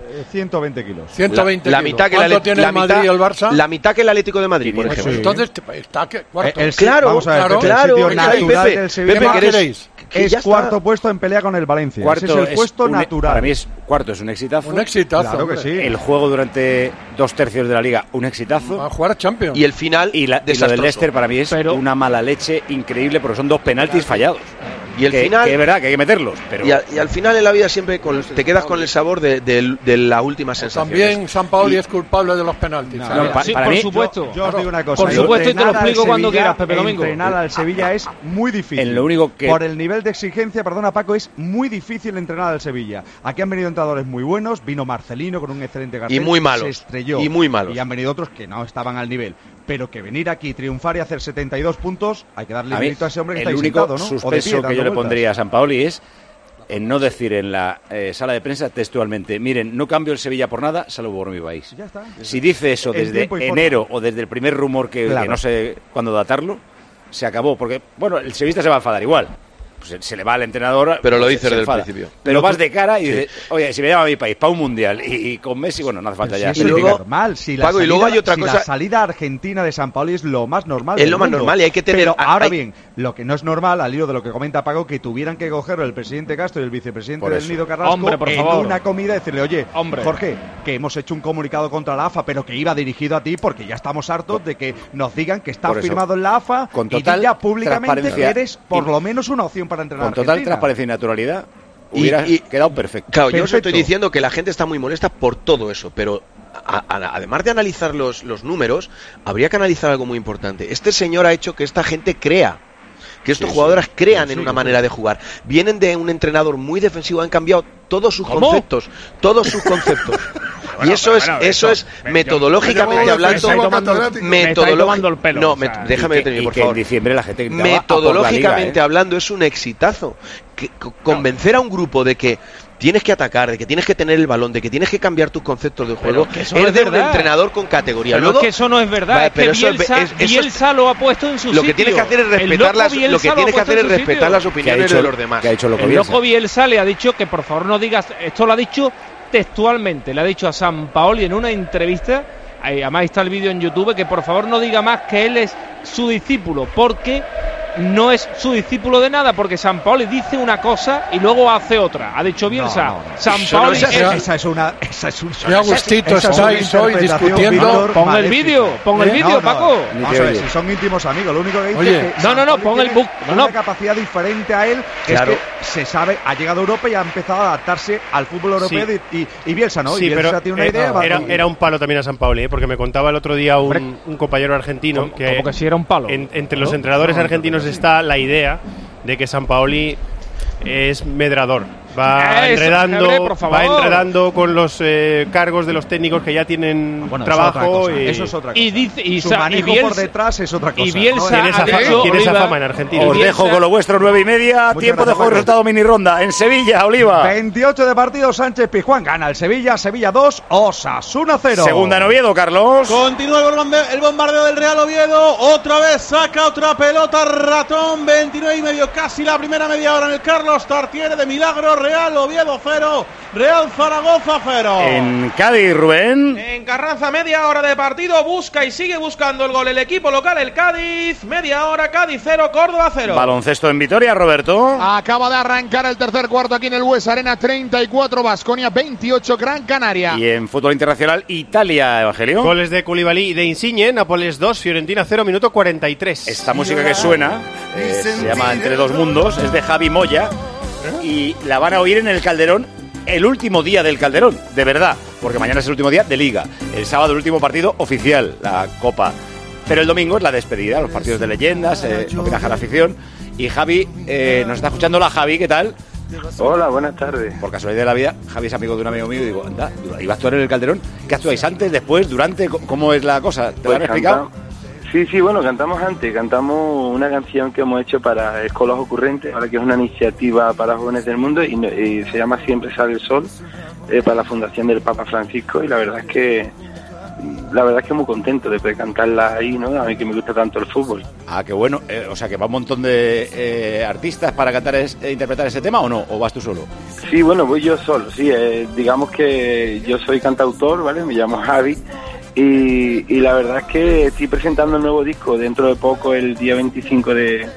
C: 120 kilos.
A: 120
J: la mitad que
A: ¿Cuánto tiene el Madrid y el Barça?
J: La mitad que el Atlético de Madrid, por ejemplo.
A: Sí. Entonces está cuarto.
C: Claro, vamos a ver,
J: claro.
C: El sitio natural del Sevilla
A: ¿Qué queréis?
C: Es cuarto puesto en pelea con el Valencia.
B: Cuarto
C: ese es el puesto natural.
B: Para mí cuarto es un exitazo.
A: Un exitazo.
C: Claro que sí.
B: El juego durante 2/3 de la liga, un exitazo.
A: A jugar Champions.
J: Y el final
B: y lo del Leicester para mí es una mala leche increíble porque son 2 penaltis fallados.
J: Y el final,
B: que es verdad que hay que meterlos, pero
J: y al final en la vida siempre te quedas con el sabor de la última sensación.
A: También San Paoli es culpable de los penaltis.
I: Sí, por supuesto.
C: Yo os digo una cosa.
I: Por supuesto, y te lo explico cuando quieras, Pepe Domingo.
C: Entrenar al Sevilla es muy difícil.
B: En lo único que...
C: Por el nivel de exigencia, perdona Paco, es muy difícil entrenar al Sevilla. Aquí han venido entrenadores muy buenos, vino Marcelino con un excelente cartel.
J: Y muy malos.
C: Se estrelló.
J: Y muy malos.
C: Y han venido otros que no estaban al nivel. Pero que venir aquí, triunfar y hacer 72 puntos, hay que darle mérito a ese hombre que está ahí sentado, ¿no?
B: El único suspenso que yo le pondría a San Paoli es en no decir en la sala de prensa textualmente, miren, no cambio el Sevilla por nada, salvo por mi país.
C: Ya está.
B: Si dice eso desde enero o desde el primer rumor que no sé cuándo datarlo, se acabó. Porque, bueno, el sevillista se va a enfadar igual. Pues se le va al entrenador.
J: Pero lo dice desde el principio.
B: Pero vas de cara y dices, oye, si me llama a mi país para un mundial y con Messi, bueno, no hace falta ya.
C: Es normal. Si la salida argentina de San Paoli es lo más normal.
J: Es lo más normal y hay que tener.
C: Pero ahora bien, lo que no es normal, al hilo de lo que comenta Paco, que tuvieran que cogerlo el presidente Castro y el vicepresidente del Nido Carrasco en una comida y decirle, oye, Jorge, que hemos hecho un comunicado contra la AFA, pero que iba dirigido a ti porque ya estamos hartos de que nos digan que está firmado en la AFA
B: con total
C: y diga públicamente que eres por lo menos una opción para entrenar.
B: Con total transparencia y naturalidad hubiera quedado perfecto.
J: Claro, yo os estoy diciendo que la gente está muy molesta por todo eso, pero además de analizar los números, habría que analizar algo muy importante. Este señor ha hecho que esta gente crea, que estos jugadores crean en una manera de jugar. Vienen de un entrenador muy defensivo, han cambiado todos sus conceptos. Y eso es metodológicamente hablando. Déjame terminar, por favor.
B: En diciembre la gente
J: metodológicamente hablando es un exitazo. Convencer a un grupo de que tienes que atacar, de que tienes que tener el balón, de que tienes que cambiar tus conceptos de juego, es de un entrenador con categoría.
I: Pero luego, es que eso no es verdad, es que Bielsa lo ha puesto en su sitio.
J: Lo que tienes que hacer es respetar las opiniones de los demás.
I: El loco Bielsa le ha dicho que por favor no digas, esto lo ha dicho textualmente, le ha dicho a San Paoli en una entrevista, además está el vídeo en YouTube, que por favor no diga más que él es su discípulo, porque no es su discípulo de nada, porque San Paoli dice una cosa y luego hace otra. Ha dicho Bielsa, San Paoli
C: esa es una
A: qué agustito estáis hoy discutiendo.
I: Pon el vídeo, Paco.
C: Vamos a ver, si son íntimos amigos, lo único que dice es que
I: pon el book.
C: Una capacidad diferente a él, claro. Es que se sabe, ha llegado a Europa y ha empezado a adaptarse al fútbol europeo y Bielsa, ¿no?
E: Sí,
C: y Bielsa
E: pero
C: tiene una idea.
E: Era un palo también a San Paoli, porque me contaba el otro día un compañero argentino que
I: como que sí era un palo.
E: Entre los entrenadores argentinos está la idea de que San Paoli es medrador. Va enredando con los cargos de los técnicos que ya tienen trabajo.
C: Eso es otra cosa.
I: Y
C: su manejo por detrás es otra cosa.
I: Y Bielsa
E: tiene esa fama en Argentina.
B: Os dejo con lo vuestro, 9:30. Tiempo de juego, resultado mini ronda. En Sevilla, Oliva.
C: 28 de partido, Sánchez Pizjuán gana el Sevilla 2, Osasuna 0.
B: Segunda en Oviedo, Carlos.
D: Continúa el bombardeo del Real Oviedo. Otra vez saca otra pelota, Ratón. 29 y medio, casi la primera media hora en el Carlos Tartiere de milagro. Real Oviedo 0, Real Zaragoza 0.
B: En Cádiz, Rubén.
K: En Carranza, media hora de partido, busca y sigue buscando el gol el equipo local, el Cádiz. Media hora, Cádiz 0, Córdoba 0.
B: Baloncesto en Vitoria, Roberto.
H: Acaba de arrancar el tercer cuarto aquí en el Bues Arena, 34 Baskonia, 28 Gran Canaria.
B: Y en fútbol internacional, Italia, Evangelio.
E: Goles de Koulibaly y de Insigne, Nápoles 2, Fiorentina 0, minuto 43.
B: Esta música que suena se llama Entre dos mundos, es de Javi Moya y la van a oír en el Calderón el último día del Calderón, de verdad, porque mañana es el último día de Liga, el sábado el último partido oficial, la Copa, pero el domingo es la despedida, los partidos de leyendas, homenaje a la afición. Y Javi, nos está escuchando la Javi, ¿qué tal?
O: Hola, buenas tardes.
B: Por casualidad de la vida, Javi es amigo de un amigo mío y digo, anda, ¿iba a actuar en el Calderón? ¿Qué actuáis antes, después, durante? ¿Cómo es la cosa? ¿Te lo han explicado?
O: Sí, bueno, cantamos antes, cantamos una canción que hemos hecho para Escolas Ocurrentes, ahora que es una iniciativa para jóvenes del mundo y se llama Siempre Sale el Sol, para la Fundación del Papa Francisco, y la verdad es que muy contento de poder cantarla ahí, ¿no? A mí que me gusta tanto el fútbol.
B: Ah, qué bueno. O sea, que va un montón de artistas para cantar interpretar ese tema, ¿o no? ¿O vas tú solo?
O: Sí, bueno, voy yo solo, sí. Digamos que yo soy cantautor, ¿vale? Me llamo Javi. Y la verdad es que estoy presentando el nuevo disco dentro de poco, el día 25 de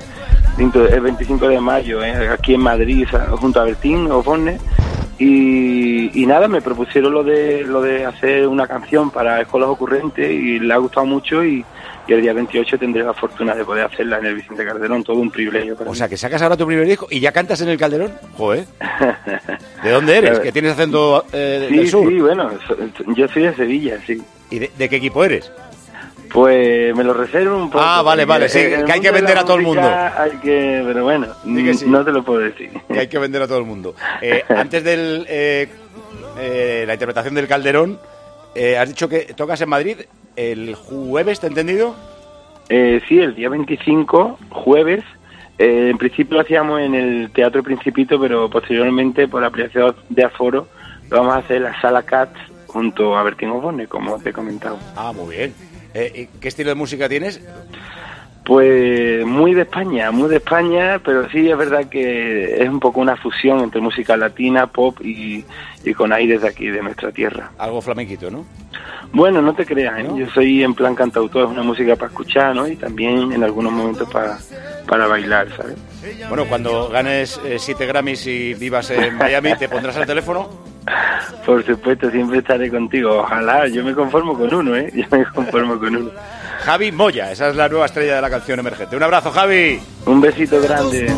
O: mayo, aquí en Madrid, junto a Bertín Osborne. Y nada, me propusieron lo de hacer una canción para Escolas Ocurrentes y le ha gustado mucho y el día 28 tendré la fortuna de poder hacerla en el Vicente Calderón, todo un privilegio para mí.
B: O sea, que sacas ahora tu primer disco y ya cantas en el Calderón. Joder. ¿De dónde eres? ¿Que tienes acento del sur?
O: Sí, bueno, yo soy de Sevilla, sí.
B: ¿Y de qué equipo eres?
O: Pues me lo reservo un poco.
B: Ah, vale, sí, que hay que vender a todo el mundo.
O: Pero bueno, sí. No te lo puedo decir.
B: Que hay que vender a todo el mundo. Antes de la interpretación del Calderón, has dicho que tocas en Madrid el jueves, ¿te he entendido?
O: Sí, el día 25, jueves. En principio lo hacíamos en el Teatro Principito, pero posteriormente, por ampliación de aforo, lo vamos a hacer en la Sala Cats junto a Bertín Osborne, como te he comentado.
B: Ah, muy bien. ¿Qué estilo de música tienes?
O: Pues muy de España, pero sí es verdad que es un poco una fusión entre música latina, pop y con aires de aquí, de nuestra tierra.
B: Algo flamenquito, ¿no?
O: Bueno, no te creas, ¿eh? ¿No? Yo soy en plan cantautor, es una música para escuchar, ¿no? Y también en algunos momentos para bailar, ¿sabes?
B: Bueno, cuando ganes 7 Grammys y vivas en Miami, ¿te pondrás al teléfono?
O: Por supuesto, siempre estaré contigo. Ojalá, yo me conformo con uno, ¿eh? Yo me conformo con uno.
B: Javi Moya, esa es la nueva estrella de la canción emergente. Un abrazo, Javi.
O: Un besito grande.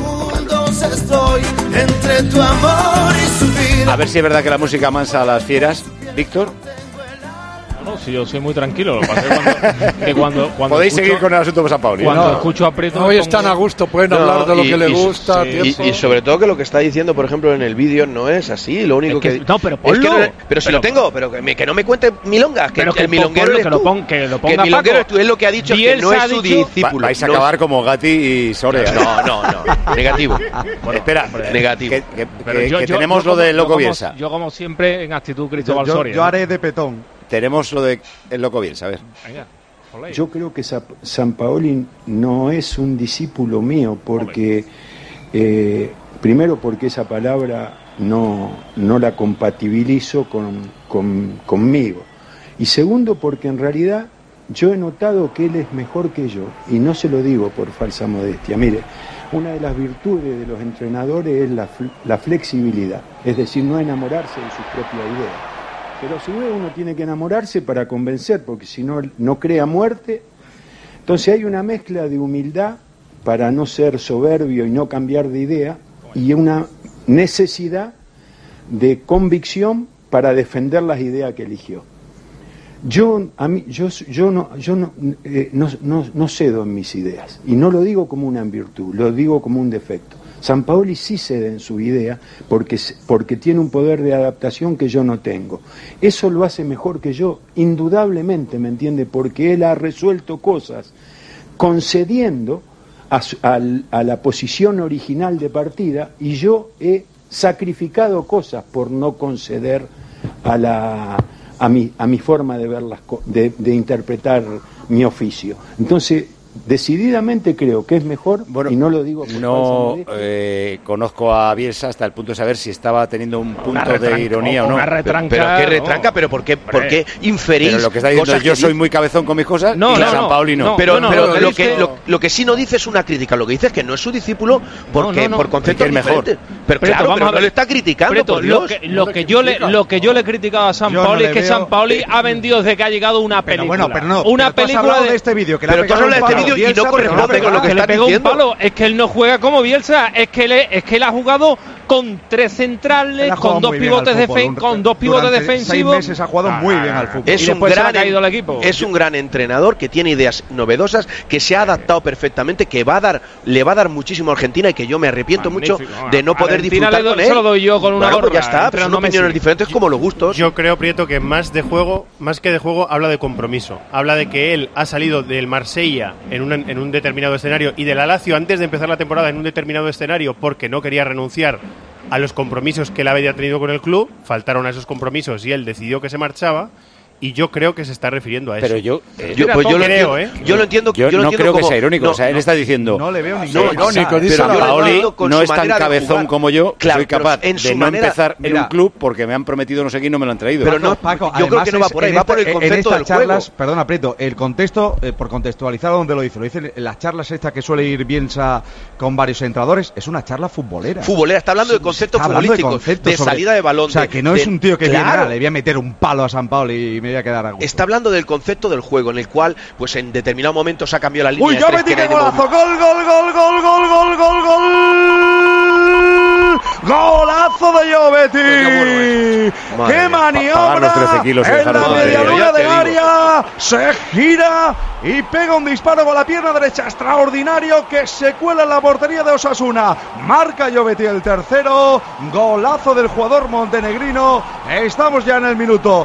B: A ver si es verdad que la música amansa a las fieras. Víctor.
I: No, si yo soy muy tranquilo, lo que pasa es que cuando
B: podéis seguir con el asunto de San Pauli.
I: Cuando escucho aprieto.
A: Hoy están a gusto, pueden hablar de lo que les gusta.
J: Sí, y sobre todo que lo que está diciendo, por ejemplo, en el vídeo no es así. Lo único que
I: no, pero ponlo.
J: Pero si lo tengo, pero que no me cuente milongas. Que el milonguero
I: que lo ponga
J: que el milonguero es tú, es lo que ha dicho, que no es su discípulo.
B: Vais a acabar como Gatti y Soria.
J: No. Negativo.
B: Bueno, espera,
J: negativo.
B: Que tenemos lo de Loco Bielsa.
I: Yo como siempre en actitud Cristóbal Soria.
C: Yo haré de petón.
B: Tenemos lo de el Loco Bielsa, a ver.
P: Yo creo que Sampaoli no es un discípulo mío porque primero porque esa palabra no la compatibilizo conmigo, y segundo porque en realidad yo he notado que él es mejor que yo, y no se lo digo por falsa modestia. Mire, una de las virtudes de los entrenadores es la flexibilidad, es decir, no enamorarse de su propia idea. Pero a su vez uno tiene que enamorarse para convencer, porque si no, no crea muerte. Entonces hay una mezcla de humildad para no ser soberbio y no cambiar de idea, y una necesidad de convicción para defender las ideas que eligió. Yo no cedo en mis ideas, y no lo digo como una virtud, lo digo como un defecto. Sampaoli sí cede en su idea porque tiene un poder de adaptación que yo no tengo. Eso lo hace mejor que yo, indudablemente, ¿me entiende? Porque él ha resuelto cosas concediendo a la posición original de partida, y yo he sacrificado cosas por no conceder a mi forma de ver de interpretar mi oficio. Entonces, decididamente creo que es mejor, y no lo digo por
B: No conozco a Bielsa hasta el punto de saber si estaba teniendo un punto de ironía o no.
J: Pero qué retranca, pero ¿por qué inferís?
B: Pero lo que está diciendo es yo soy muy cabezón con mis cosas y Sampaoli no.
J: Pero lo que sí no dice es una crítica, lo que dice es que no es su discípulo porque por conceptos diferentes. Pero claro, pero no le está criticando, por Dios.
I: Lo que yo le he criticado a Sampaoli es que Sampaoli ha vendido desde que ha llegado una película. Una película
C: de este vídeo que
J: pero tú hablas de este vídeo y no corresponde con lo que está diciendo.
I: Es que él no juega como Bielsa, es que él ha jugado con 3 centrales, con 2 pivotes defensivos.
C: 6 meses ha jugado muy bien al fútbol.
J: Es un gran entrenador que tiene ideas novedosas, que se ha adaptado perfectamente, que le va a dar muchísimo a Argentina y que yo me arrepiento mucho de no poder disfrutar con él.
I: Se lo doy yo con una gorra.
J: Pues ya está, pero son opiniones diferentes como los gustos.
E: Yo creo, Prieto, que más que de juego, habla de compromiso. Habla de que él ha salido del Marsella en un determinado escenario y del Lazio antes de empezar la temporada en un determinado escenario porque no quería renunciar a los compromisos que él había tenido con el club, faltaron a esos compromisos y él decidió que se marchaba. Y yo creo que se está refiriendo a eso.
B: Pero yo
J: lo entiendo.
B: Yo no creo que sea irónico. O sea, él está diciendo.
C: No le veo ni
B: irónico. Pero Sampaoli no es tan cabezón como yo. Soy capaz de no empezar en un club porque me han prometido no sé quién y no me lo han traído.
C: Pero no, Paco, yo creo que no va por ahí. Va por el concepto del juego. Perdona, Prieto, el contexto, por contextualizar donde lo dice. Lo dice en las charlas estas que suele ir Bielsa con varios entrenadores. Es una charla futbolera.
J: Está hablando de conceptos futbolísticos, de salida de balón.
C: O sea, que no es un tío que viene, le voy a meter un palo a Sampaoli y me voy a quedar a gusto.
J: Está hablando del concepto del juego, en el cual, pues en determinado momento se ha cambiado la línea.
C: ¡Uy, Jovetic, qué golazo! ¡Gol! ¡Golazo de Jovetic! ¡Qué maniobra! En la medialuna del área se gira y pega un disparo con la pierna derecha extraordinario que se cuela en la portería de Osasuna. Marca Jovetic el tercero. Golazo del jugador montenegrino. Estamos ya en el minuto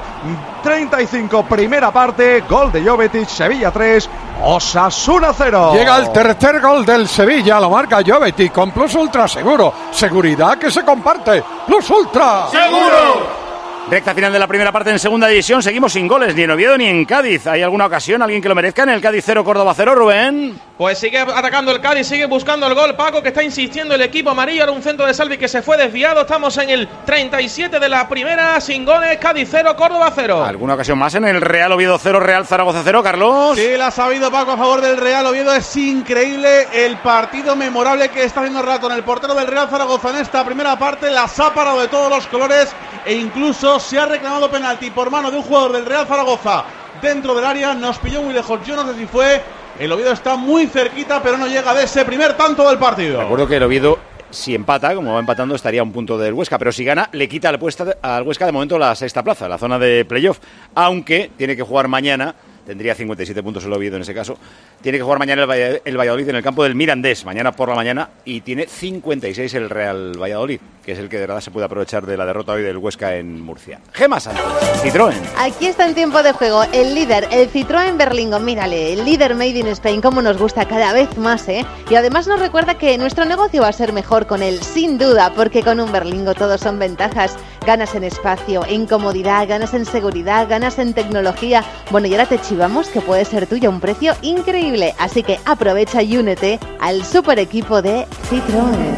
C: 35, primera parte. Gol de Jovetic, Sevilla 3, Osasuna 0.
A: Llega el tercer gol del Sevilla, lo marca Jovetic con Plus Ultra Seguro. Seguridad que se comparte. Plus Ultra
B: Seguro. Recta final de la primera parte en segunda división. Seguimos sin goles ni en Oviedo ni en Cádiz. ¿Hay alguna ocasión, alguien que lo merezca? En el Cádiz 0, Córdoba 0, Rubén.
K: Pues sigue atacando el Cádiz, sigue buscando el gol, Paco, que está insistiendo el equipo amarillo. Era un centro de Salvi que se fue desviado. Estamos en el 37 de la primera, sin goles. Cádiz 0, Córdoba 0.
B: ¿Alguna ocasión más en el Real Oviedo 0, Real Zaragoza 0, Carlos?
D: Sí, la ha sabido, Paco, a favor del Real Oviedo. Es increíble el partido memorable que está haciendo Rato en el portero del Real Zaragoza en esta primera parte. Las ha parado de todos los colores e incluso se ha reclamado penalti por mano de un jugador del Real Zaragoza dentro del área. Nos pilló muy lejos, yo no sé si fue. El Oviedo está muy cerquita, pero no llega de ese primer tanto del partido.
B: Recuerdo que el Oviedo, si empata, como va empatando, estaría a un punto del Huesca, pero si gana, le quita al Huesca de momento la sexta plaza, la zona de playoff, aunque tiene que jugar mañana. Tendría 57 puntos el Oviedo en ese caso. Tiene que jugar mañana el Valladolid en el campo del Mirandés, mañana por la mañana, y tiene 56 el Real Valladolid, que es el que de verdad se puede aprovechar de la derrota hoy del Huesca en Murcia. Gemma Santos, Citroën.
Q: Aquí está en tiempo de juego el líder, el Citroën Berlingo. Mírale, el líder Made in Spain, como nos gusta cada vez más, ¿eh? Y además nos recuerda que nuestro negocio va a ser mejor con él, sin duda, porque con un Berlingo todos son ventajas. Ganas en espacio, en comodidad, ganas en seguridad, ganas en tecnología. Bueno, y ahora te chivamos que puede ser tuyo a un precio increíble. Así que aprovecha y únete al super equipo de Citroën.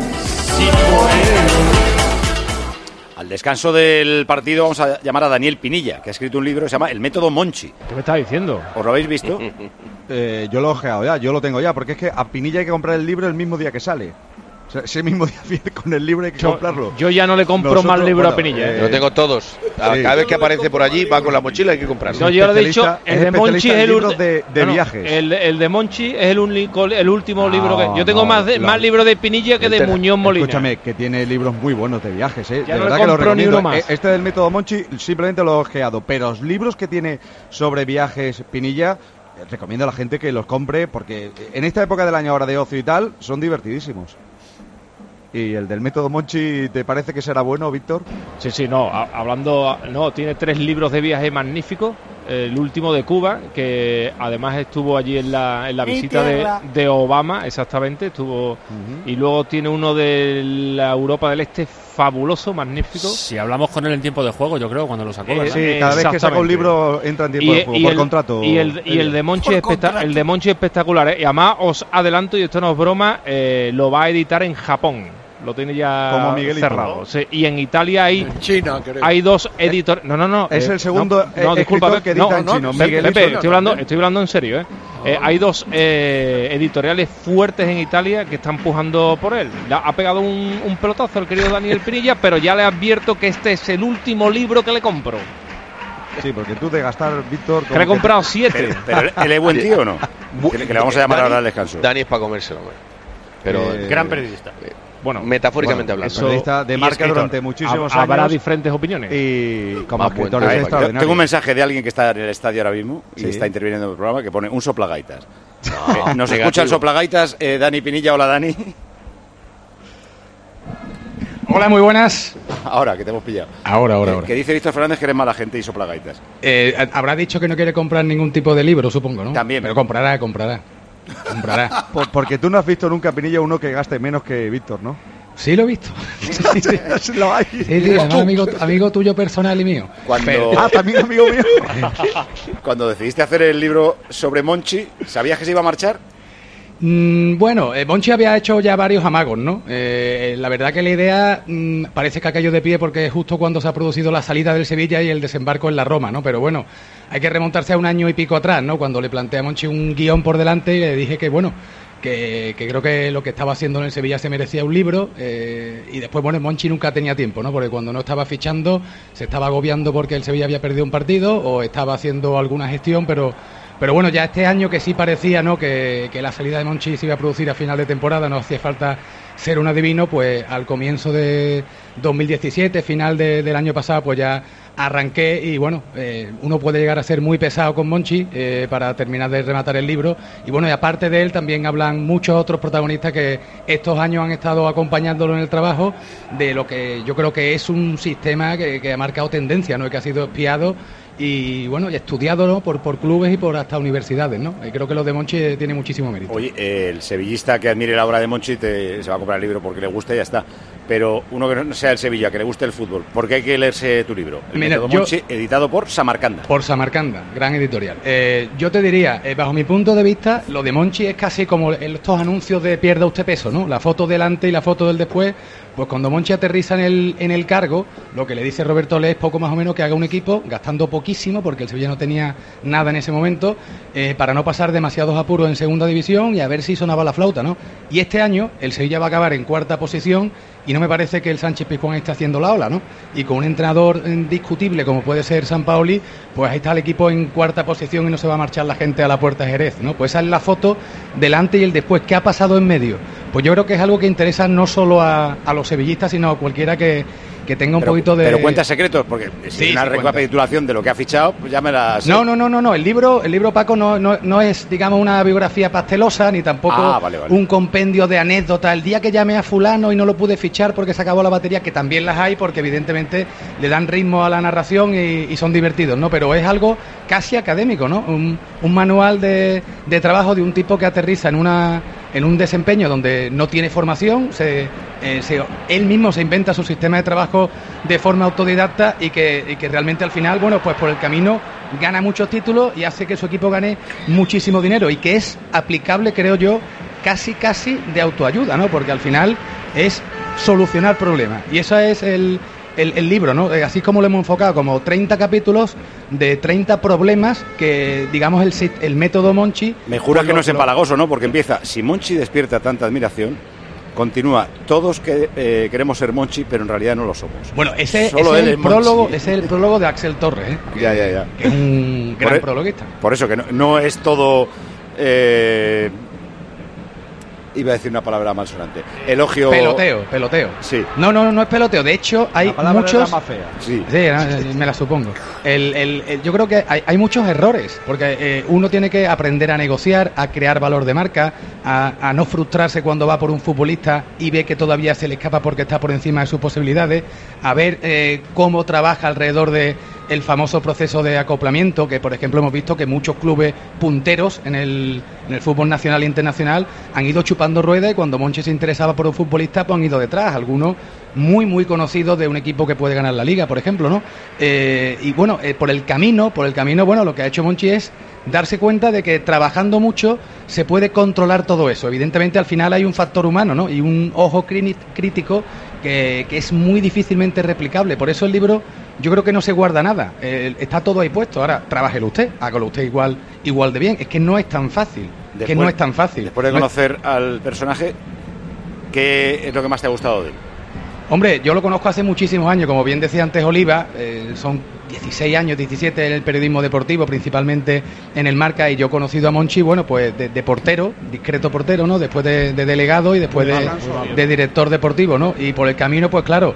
B: Al descanso del partido vamos a llamar a Daniel Pinilla, que ha escrito un libro que se llama El Método Monchi.
I: ¿Qué me estás diciendo?
B: ¿Os lo habéis visto?
C: Yo lo he ojeado ya, yo lo tengo ya, porque es que a Pinilla hay que comprar el libro el mismo día que sale. O sea, ese mismo día viene con el libro, hay que comprarlo.
I: Yo ya no le compro más libros a Pinilla.
J: Lo tengo todos. Cada vez que aparece por allí va con la mochila, hay que comprarlo.
I: No, yo lo he dicho, el de Monchi es
C: de viajes.
I: El de Monchi es el último libro que... Yo tengo más libros de Pinilla que de Muñoz Molina.
C: Escúchame, que tiene libros muy buenos de viajes, ¿eh?
I: Ya
C: de
I: no
C: verdad que lo recomiendo.
I: Ni uno más.
C: Este del método Monchi simplemente lo he ojeado, pero los libros que tiene sobre viajes Pinilla, recomiendo a la gente que los compre, porque en esta época del año ahora de ocio y tal, son divertidísimos. ¿Y el del método Monchi te parece que será bueno, Víctor?
I: Sí, tiene 3 libros de viaje magníficos. El último de Cuba, que además estuvo allí en la visita de Obama, exactamente, estuvo. Y luego tiene uno de la Europa del Este fabuloso, magnífico.
R: Si hablamos con él en tiempo de juego, yo creo, cuando lo sacó, ¿verdad?
C: Sí, cada vez que saca un libro entra en tiempo de juego, por contrato.
I: Y el de Monchi el de Monchi espectacular, Y además os adelanto, y esto no es broma, lo va a editar en Japón. Lo tiene ya
C: como Miguelito,
I: cerrado.
C: ¿no?
I: Sí, y en Italia hay
A: China,
I: hay 2 editores. No.
C: Es el segundo
I: disculpa,
C: que edita en chino.
I: Pepe, estoy hablando en serio, hay 2 editoriales fuertes en Italia que están pujando por él. Ha pegado un pelotazo el querido Daniel Pinilla, pero ya le advierto que este es el último libro que le compro.
C: Sí, porque tú de gastar, Víctor...
I: Que le he comprado 7.
B: ¿Pero él es buen tío o no? Que le vamos a llamar ahora al descanso.
J: Dani es para comérselo, hombre. Pero
R: gran periodista.
I: Bueno,
J: metafóricamente hablando.
C: Periodista de marca durante muchísimos años.
I: Habrá diferentes opiniones.
C: Y como escritor
B: es
C: extraordinario.
B: Tengo un mensaje de alguien que está en el estadio ahora mismo y
C: Sí.
B: está interviniendo en el programa que pone un soplagaitas. ¿Nos escucha el soplagaitas? Dani Pinilla, hola Dani.
S: Hola, muy buenas.
B: Ahora, que te hemos pillado.
S: Ahora.
B: Que dice Víctor Fernández que eres mala gente y soplagaitas.
S: Habrá dicho que no quiere comprar ningún tipo de libro, supongo, ¿no?
B: También.
S: Pero comprará.
C: Porque tú no has visto nunca, Pinilla, uno que gaste menos que Víctor, ¿no?
S: Sí, lo he visto.
C: Sí, lo hay.
S: Sí, además, amigo tuyo personal y mío.
C: También amigo mío.
B: Cuando decidiste hacer el libro sobre Monchi, ¿sabías que se iba a marchar?
S: Bueno, Monchi había hecho ya varios amagos, ¿no? La verdad que la idea parece que ha caído de pie porque es justo cuando se ha producido la salida del Sevilla y el desembarco en la Roma, ¿no? Pero bueno, hay que remontarse a un año y pico atrás, ¿no? Cuando le planteé a Monchi un guión por delante y le dije que, bueno, que creo que lo que estaba haciendo en el Sevilla se merecía un libro y después, bueno, Monchi nunca tenía tiempo, ¿no? Porque cuando no estaba fichando se estaba agobiando porque el Sevilla había perdido un partido o estaba haciendo alguna gestión, pero bueno, ya este año que sí parecía, ¿no?, que la salida de Monchi se iba a producir a final de temporada, no hacía falta ser un adivino, pues al comienzo de 2017, final del año pasado, pues ya arranqué y bueno, uno puede llegar a ser muy pesado con Monchi para terminar de rematar el libro y bueno, y aparte de él también hablan muchos otros protagonistas que estos años han estado acompañándolo en el trabajo de lo que yo creo que es un sistema que ha marcado tendencia, ¿no?, y que ha sido espiado y bueno, y estudiado, ¿no?, por clubes y por hasta universidades, ¿no? Y creo que lo de Monchi tiene muchísimo mérito.
B: Oye, el sevillista que admire la obra de Monchi se va a comprar el libro porque le gusta y ya está. Pero uno que no sea el Sevilla, que le guste el fútbol, ¿por qué hay que leerse tu libro? El método Monchi, editado por Samarcanda.
S: Por Samarcanda, gran editorial. Yo te diría, bajo mi punto de vista, lo de Monchi es casi como estos anuncios de pierda usted peso, ¿no? La foto delante y la foto del después. Pues cuando Monchi aterriza en el cargo, lo que le dice Roberto Le es poco más o menos que haga un equipo gastando poquísimo, porque el Sevilla no tenía nada en ese momento, para no pasar demasiados apuros en segunda división y a ver si sonaba la flauta, ¿no? Y este año el Sevilla va a acabar en cuarta posición y no me parece que el Sánchez Pizjuán esté haciendo la ola, ¿no? Y con un entrenador indiscutible como puede ser Sampaoli, pues ahí está el equipo en cuarta posición y no se va a marchar la gente a la puerta de Jerez, ¿no? Pues esa es la foto delante y el después. ¿Qué ha pasado en medio? Pues yo creo que es algo que interesa no solo a los sevillistas, sino a cualquiera que tenga un poquito de...
B: Pero cuenta secretos, porque si hay una recapitulación de lo que ha fichado, pues ya me las...
S: No. El libro, Paco, no es, digamos, una biografía pastelosa, ni tampoco un compendio de anécdotas. El día que llamé a fulano y no lo pude fichar porque se acabó la batería, que también las hay, porque evidentemente le dan ritmo a la narración y son divertidos, ¿no? Pero es algo casi académico, ¿no? Un manual de trabajo de un tipo que aterriza en un desempeño donde no tiene formación, él mismo se inventa su sistema de trabajo de forma autodidacta y que realmente al final, bueno, pues por el camino gana muchos títulos y hace que su equipo gane muchísimo dinero y que es aplicable, creo yo, casi de autoayuda, ¿no? Porque al final es solucionar problemas y eso es el libro, ¿no? Así como lo hemos enfocado, como 30 capítulos de 30 problemas que, digamos, el método Monchi...
B: Me juras que no es empalagoso, ¿no? Porque empieza, si Monchi despierta tanta admiración, continúa, todos queremos ser Monchi, pero en realidad no lo somos.
S: Bueno, ese es el prólogo de Axel Torres, ¿eh?
B: Ya.
S: Que es un gran prologuista.
B: Por eso que no es todo... Iba a decir una palabra malsonante. Elogio...
S: Peloteo.
B: Sí.
S: No es peloteo. De hecho, hay muchos...
C: más fea.
B: Sí,
S: me la supongo. Yo creo que hay muchos errores, porque uno tiene que aprender a negociar, a crear valor de marca, a no frustrarse cuando va por un futbolista y ve que todavía se le escapa porque está por encima de sus posibilidades, a ver cómo trabaja alrededor de el famoso proceso de acoplamiento, que por ejemplo hemos visto que muchos clubes punteros en el fútbol nacional e internacional han ido chupando ruedas, y cuando Monchi se interesaba por un futbolista, pues han ido detrás, algunos muy conocidos de un equipo que puede ganar la Liga, por ejemplo, ¿no? Y bueno, por el camino, bueno, lo que ha hecho Monchi es darse cuenta de que trabajando mucho se puede controlar todo eso. Evidentemente al final hay un factor humano, ¿no? Y un ojo crítico que es muy difícilmente replicable. Por eso el libro yo creo que no se guarda nada, está todo ahí puesto. Ahora, trabájelo usted, hágalo usted igual de bien. Es que no es tan fácil,
B: Después de conocer al personaje, ¿qué es lo que más te ha gustado de él?
S: Hombre, yo lo conozco hace muchísimos años, como bien decía antes Oliva, son 16 años, 17 en el periodismo deportivo, principalmente en el Marca, y yo he conocido a Monchi, bueno, pues de portero, discreto portero, ¿no? Después de delegado y después de director deportivo, ¿no? Y por el camino, pues claro,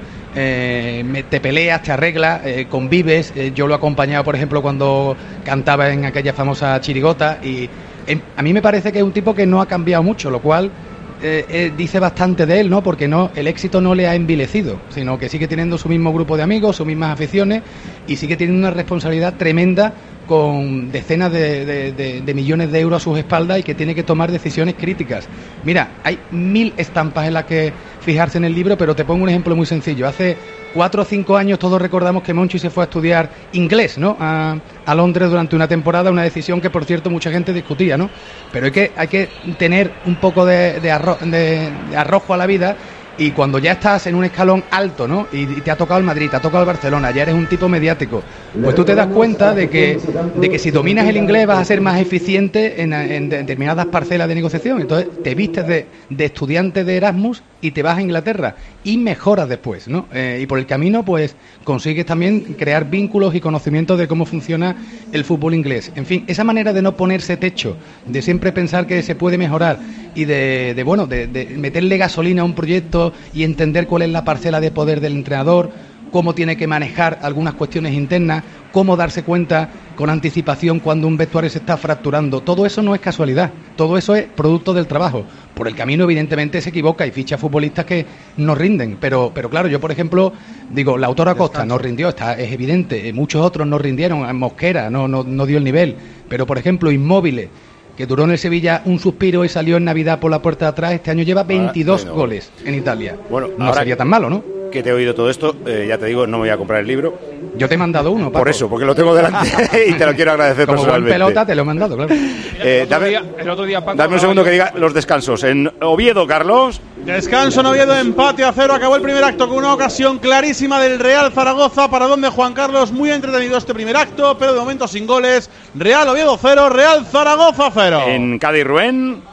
S: te peleas, te arreglas, convives. Yo lo he acompañado, por ejemplo, cuando cantaba en aquella famosa chirigota, y a mí me parece que es un tipo que no ha cambiado mucho, lo cual dice bastante de él, ¿no? Porque el éxito no le ha envilecido, sino que sigue teniendo su mismo grupo de amigos, sus mismas aficiones, y sigue teniendo una responsabilidad tremenda con decenas de millones de euros a sus espaldas, y que tiene que tomar decisiones críticas. Mira, hay 1000 estampas en las que fijarse en el libro, pero te pongo un ejemplo muy sencillo. Hace 4 o 5 años todos recordamos que Monchi se fue a estudiar inglés, ¿no? A Londres durante una temporada, una decisión que, por cierto, mucha gente discutía, ¿no? Pero hay que tener un poco de arrojo a la vida, y cuando ya estás en un escalón alto, ¿no? Y te ha tocado el Madrid, te ha tocado el Barcelona, ya eres un tipo mediático, pues tú te das cuenta de que si dominas el inglés vas a ser más eficiente en determinadas parcelas de negociación. Entonces te vistes de estudiante de Erasmus y te vas a Inglaterra y mejoras después, ¿no? Y por el camino, pues consigues también crear vínculos y conocimientos de cómo funciona el fútbol inglés. En fin, esa manera de no ponerse techo, de siempre pensar que se puede mejorar, y de meterle gasolina a un proyecto y entender cuál es la parcela de poder del entrenador, cómo tiene que manejar algunas cuestiones internas, cómo darse cuenta con anticipación cuando un vestuario se está fracturando. Todo eso no es casualidad, todo eso es producto del trabajo. Por el camino, evidentemente, se equivoca y ficha futbolistas que no rinden, pero claro, yo por ejemplo digo, Lautaro Acosta no rindió, es evidente, muchos otros no rindieron, Mosquera no dio el nivel, pero por ejemplo Immobile, que duró en el Sevilla un suspiro y salió en Navidad por la puerta de atrás, este año lleva 22 goles en Italia. Bueno, no sería tan malo, ¿no?
B: Que te he oído todo esto, ya te digo, no me voy a comprar el libro.
S: Yo te he mandado uno, Paco.
B: Por eso, porque lo tengo delante y te lo quiero agradecer
S: como
B: personalmente.
S: Como pelota te lo he mandado, claro.
I: El otro día, Paco,
B: dame un segundo que diga los descansos. En Oviedo, Carlos.
D: Descanso en Oviedo, empate a 0. Acabó el primer acto con una ocasión clarísima del Real Zaragoza, para donde Juan Carlos, muy entretenido este primer acto, pero de momento sin goles. Real Oviedo 0, Real Zaragoza 0.
B: En Cádiz, Rubén.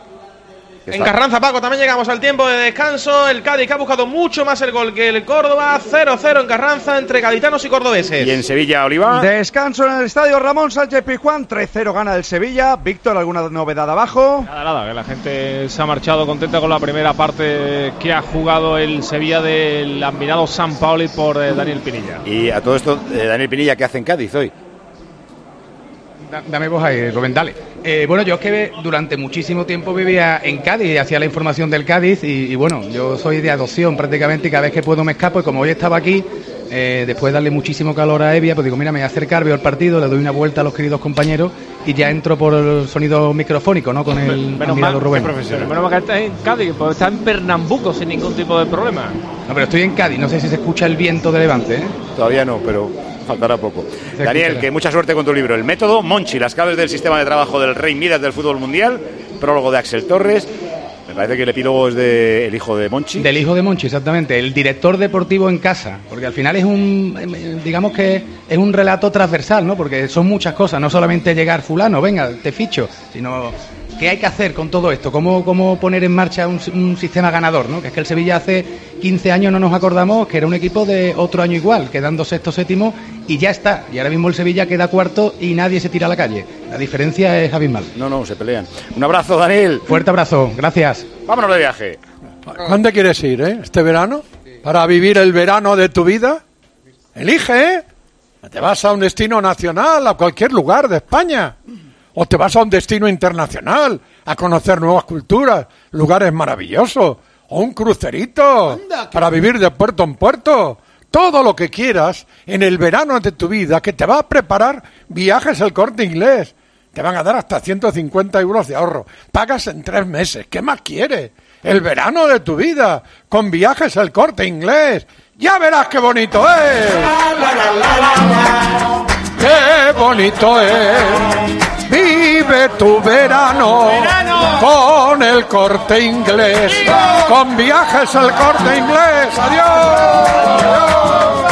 K: En Carranza, Paco, también llegamos al tiempo de descanso. El Cádiz, que ha buscado mucho más el gol que el Córdoba. 0-0 en Carranza entre gaditanos y cordobeses.
B: Y en Sevilla, Oliva.
C: Descanso en el estadio Ramón Sánchez Pizjuán. 3-0 gana el Sevilla. Víctor, ¿alguna novedad abajo?
I: Nada, que la gente se ha marchado contenta con la primera parte que ha jugado el Sevilla del admirado San Paoli por Daniel Pinilla.
B: Y a todo esto, Daniel Pinilla, ¿qué hace en Cádiz hoy?
S: Dame vos ahí, Rubén, dale. Bueno, yo es que durante muchísimo tiempo vivía en Cádiz y hacía la información del Cádiz, y bueno, yo soy de adopción prácticamente, y cada vez que puedo me escapo, y como hoy estaba aquí, después de darle muchísimo calor a Evia, pues digo, mira, me voy a acercar, veo el partido, le doy una vuelta a los queridos compañeros y ya entro por el sonido microfónico, ¿no? Con el admirado Rubén.
I: Menos mal que estás en Cádiz, porque está en Pernambuco sin ningún tipo de problema.
S: No, pero estoy en Cádiz, no sé si se escucha el viento de Levante, ¿eh?
B: Todavía no, pero faltará poco. Daniel, que mucha suerte con tu libro. El método Monchi, las claves del sistema de trabajo del Rey Midas del fútbol mundial. Prólogo de Axel Torres. Me parece que el epílogo es del hijo de Monchi.
S: Del hijo de Monchi, exactamente. El director deportivo en casa. Porque al final digamos que es un relato transversal, ¿no? Porque son muchas cosas. No solamente llegar fulano, venga, te ficho, sino ¿qué hay que hacer con todo esto? ¿Cómo poner en marcha un sistema ganador, ¿no? Que es que el Sevilla hace 15 años no nos acordamos que era un equipo de otro año igual, quedando sexto, séptimo, y ya está. Y ahora mismo el Sevilla queda cuarto y nadie se tira a la calle. La diferencia es abismal.
B: No, se pelean. Un abrazo, Daniel.
S: Fuerte abrazo, gracias.
B: Vámonos de viaje.
A: ¿Dónde quieres ir, este verano? ¿Para vivir el verano de tu vida? Elige, ¿Te vas a un destino nacional, a cualquier lugar de España? ¿O te vas a un destino internacional, a conocer nuevas culturas, lugares maravillosos? ¿O un crucerito para vivir de puerto en puerto? todo lo que quieras en el verano de tu vida, que te va a preparar Viajes El Corte Inglés. Te van a dar hasta 150 euros de ahorro. Pagas en 3 meses. ¿Qué más quieres? El verano de tu vida, con Viajes El Corte Inglés. ¡Ya verás qué bonito es! ¡Qué bonito es! Vive tu verano con El Corte Inglés. Con Viajes El Corte Inglés. ¡Adiós!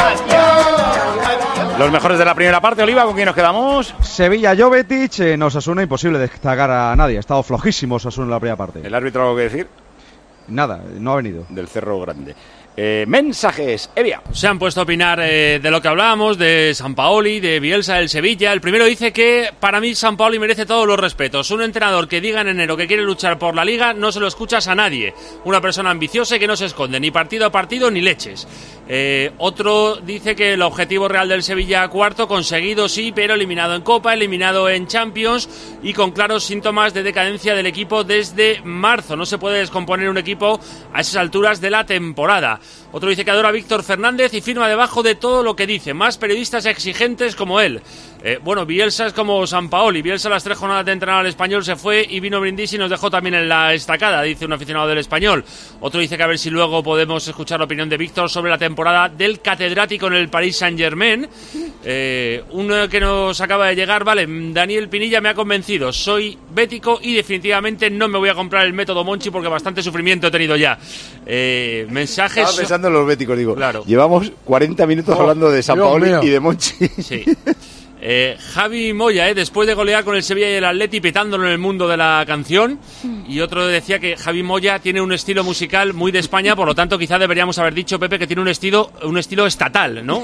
B: Los mejores de la primera parte, Oliva, ¿con quién nos quedamos?
C: Sevilla, Jovetic, en Osasuna imposible destacar a nadie. Ha estado flojísimo Osasuna en la primera parte.
B: ¿El árbitro algo que decir?
C: Nada, no ha venido.
B: Del Cerro Grande. Mensajes, Evia.
R: Se han puesto a opinar de lo que hablábamos, de Sampaoli, de Bielsa, del Sevilla. El primero dice que para mí Sampaoli merece todos los respetos. Un entrenador que diga en enero que quiere luchar por la Liga no se lo escuchas a nadie. Una persona ambiciosa y que no se esconde ni partido a partido ni leches. Otro dice que el objetivo real del Sevilla cuarto, conseguido sí, pero eliminado en Copa, eliminado en Champions y con claros síntomas de decadencia del equipo desde marzo. No se puede descomponer un equipo a esas alturas de la temporada. Otro dice que adora a Víctor Fernández y firma debajo de todo lo que dice. Más periodistas exigentes como él. Bueno, Bielsa es como Sampaoli. Bielsa a las 3 jornadas de entrenar al Español se fue y vino Brindisi y nos dejó también en la estacada, dice un aficionado del Español. Otro dice que a ver si luego podemos escuchar la opinión de Víctor sobre la temporada del catedrático en el Paris Saint-Germain. Uno que nos acaba de llegar, vale, Daniel Pinilla me ha convencido. Soy bético y definitivamente no me voy a comprar el método Monchi porque bastante sufrimiento he tenido ya. Mensajes...
B: Estaba pensando en los béticos, digo.
R: Claro.
B: Llevamos 40 minutos hablando de Sampaoli y de Monchi.
R: Sí. Javi Moya, después de golear con el Sevilla y el Atleti, petándolo en el mundo de la canción. Y otro decía que Javi Moya tiene un estilo musical muy de España, por lo tanto quizá deberíamos haber dicho, Pepe, que tiene un estilo estatal, ¿no?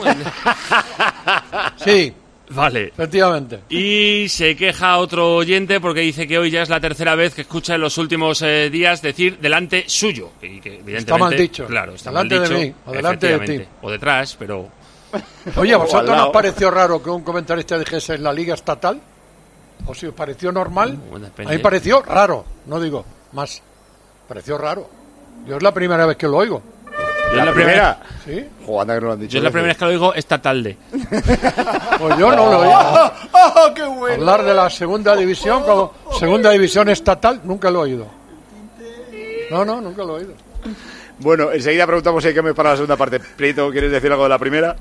A: Sí.
R: Vale.
A: Efectivamente.
R: Y se queja otro oyente porque dice que hoy ya es la tercera vez que escucha en los últimos días decir delante suyo. Y que evidentemente,
A: está mal dicho.
R: Claro, está
A: delante
R: mal dicho.
A: De mí, o delante de ti.
R: O detrás, pero...
A: Oye, ¿a vosotros no os pareció raro que un comentarista dijese en la Liga Estatal? ¿O si os pareció normal? A mí me pareció raro, no digo más. Pareció raro. Yo es la primera vez que lo oigo.
R: ¿La primera?
A: Sí.
B: Joder, que no lo han dicho.
R: Yo es la primera vez que lo oigo estatal de.
A: Pues yo no lo he oído. ¡Qué bueno! Hablar de la segunda división como segunda división estatal, nunca lo he oído. No, nunca lo he oído.
B: Bueno, enseguida preguntamos si hay que me para la segunda parte. Prieto, ¿quieres decir algo de la primera?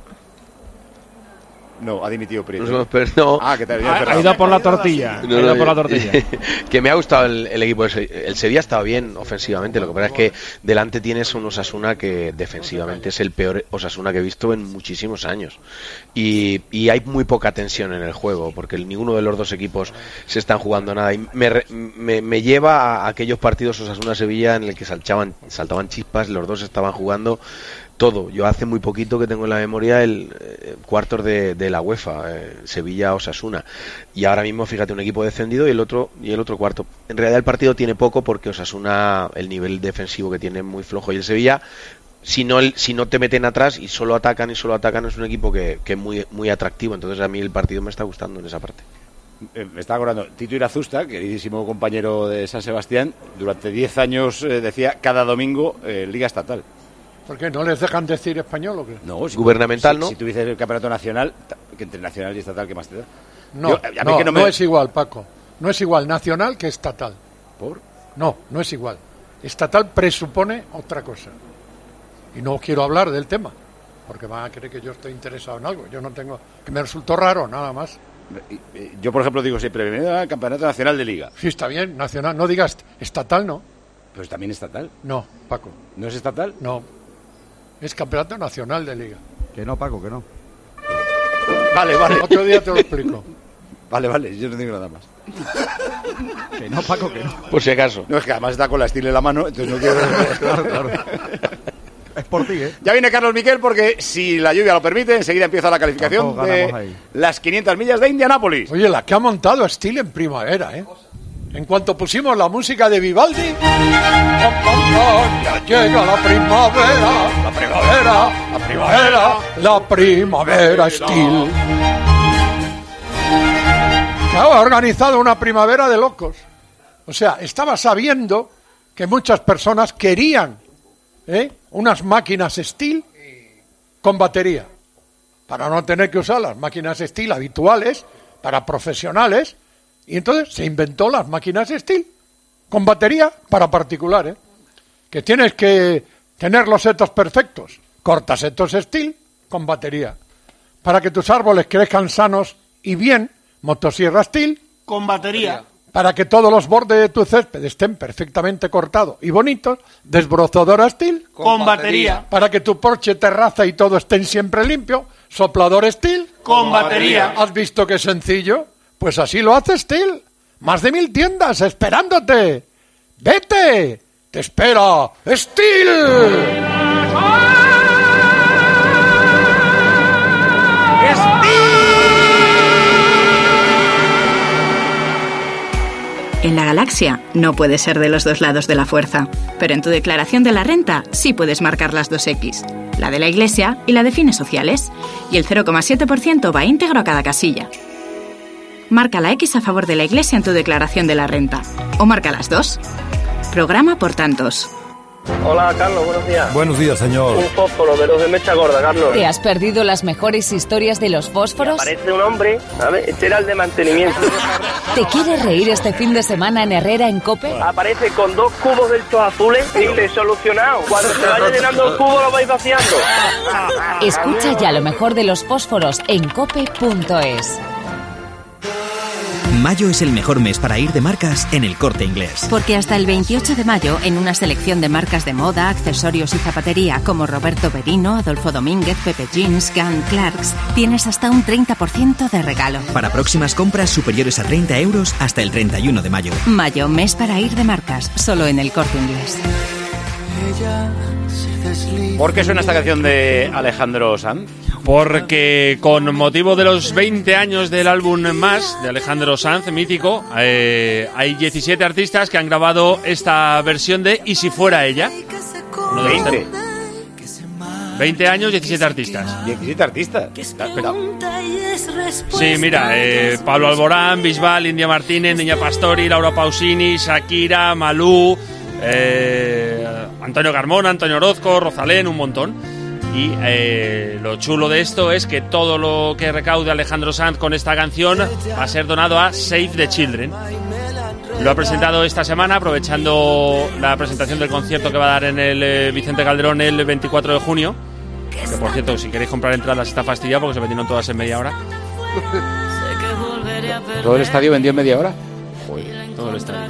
B: No, ha dimitido Prieto.
J: No.
B: Ah, que te
I: ha ido por la tortilla.
J: Que me ha gustado el equipo. El Sevilla estaba bien ofensivamente. Lo que pasa es que delante tienes un Osasuna que defensivamente es el peor Osasuna que he visto en muchísimos años. Y hay muy poca tensión en el juego, porque ninguno de los dos equipos se están jugando nada. Y me lleva a aquellos partidos Osasuna-Sevilla en el que saltaban chispas, los dos estaban jugando todo. Yo hace muy poquito que tengo en la memoria el cuartos de la UEFA, Sevilla-Osasuna, y ahora mismo fíjate, un equipo descendido y el otro cuarto. En realidad el partido tiene poco porque Osasuna, el nivel defensivo que tiene es muy flojo, y el Sevilla, si no te meten atrás y solo atacan, es un equipo que es muy, muy atractivo. Entonces a mí el partido me está gustando en esa parte.
B: Me está acordando, Tito Irazusta, queridísimo compañero de San Sebastián, durante 10 años decía cada domingo Liga Estatal.
A: ¿Por qué? ¿No les dejan decir español o qué?
B: No,
J: gubernamental, ¿no?
B: Si tú dices el campeonato nacional, que entre nacional y estatal, ¿qué más te da?
A: No es igual, Paco. No es igual nacional que estatal.
B: ¿Por?
A: No es igual. Estatal presupone otra cosa. Y no quiero hablar del tema, porque van a creer que yo estoy interesado en algo. Yo no tengo... Que me resultó raro, nada más.
B: Yo, por ejemplo, digo siempre, bienvenido al campeonato nacional de Liga.
A: Sí, está bien, nacional. No digas estatal, no.
B: Pues también estatal.
A: No, Paco.
B: ¿No es estatal?
A: No. Es campeonato nacional de Liga.
C: Que no, Paco, que no.
B: Vale.
A: Otro día te lo explico.
B: Vale, yo no digo nada más.
C: Que no, Paco, que no.
J: Por si acaso.
B: No, es que además está con la estila en la mano, entonces no quiero...
C: Claro. Es por ti, ¿eh?
B: Ya viene Carlos Miquel porque, si la lluvia lo permite, enseguida empieza la calificación de las 500 millas de Indianápolis.
A: Oye, la que ha montado Steel en primavera, ¿eh? En cuanto pusimos la música de Vivaldi, ya llega la primavera Steel. Que ha organizado una primavera de locos. O sea, estaba sabiendo que muchas personas querían unas máquinas Steel con batería, para no tener que usar las máquinas Steel habituales para profesionales, y entonces se inventó las máquinas Steel con batería para particulares, que tienes que tener los setos perfectos, cortasetos Steel con batería, para que tus árboles crezcan sanos y bien, motosierra Steel
N: con batería.
A: Para que todos los bordes de tu césped estén perfectamente cortados y bonitos, desbrozadora Steel
N: con batería.
A: Para que tu porche, terraza y todo estén siempre limpio, soplador Steel
N: con batería.
A: ¿Has visto qué sencillo? Pues así lo hace Steel. Más de 1000 tiendas esperándote. ¡Vete! ¡Te espera Steel!
T: En la galaxia no puedes ser de los dos lados de la fuerza, pero en tu declaración de la renta sí puedes marcar las dos X, la de la Iglesia y la de fines sociales, y el 0,7% va íntegro a cada casilla. Marca la X a favor de la Iglesia en tu declaración de la renta, o marca las dos. Programa por tantos.
U: Hola, Carlos, buenos días.
V: Buenos días, señor.
U: Un fósforo de los de mecha gorda, Carlos.
W: ¿Te has perdido las mejores historias de los fósforos?
U: Aparece un hombre, ¿sabes? Este era el de mantenimiento.
W: ¿Te quieres reír este fin de semana en Herrera en COPE?
U: Aparece con 2 cubos de estos azules y te solucionado. Cuando se vaya llenando el cubo lo vais vaciando.
W: Escucha ya lo mejor de los fósforos en cope.es.
F: Mayo es el mejor mes para ir de marcas en El Corte Inglés.
G: Porque hasta el 28 de mayo, en una selección de marcas de moda, accesorios y zapatería como Roberto Berino, Adolfo Domínguez, Pepe Jeans, Gant, Clarks, tienes hasta un 30% de regalo.
F: Para próximas compras superiores a 30 euros hasta el 31 de mayo.
G: Mayo, mes para ir de marcas, solo en El Corte Inglés.
B: ¿Por qué suena esta canción de Alejandro Sanz?
R: Porque con motivo de los 20 años del álbum Más, de Alejandro Sanz, mítico, hay 17 artistas que han grabado esta versión de Y si fuera ella. 20 años, 17 artistas.
B: 17 artistas.
R: Sí, mira, Pablo Alborán, Bisbal, India Martínez, Niña Pastori, Laura Pausini, Shakira, Malú, Antonio Carmona, Antonio Orozco, Rosalén, un montón. Y lo chulo de esto es que todo lo que recaude Alejandro Sanz con esta canción va a ser donado a Save the Children. Lo ha presentado esta semana, aprovechando la presentación del concierto que va a dar en el Vicente Calderón el 24 de junio. Que, por cierto, si queréis comprar entradas está fastidiado porque se vendieron todas en media hora.
B: ¿Todo el estadio vendió en media hora?
R: Joder, todo el estadio.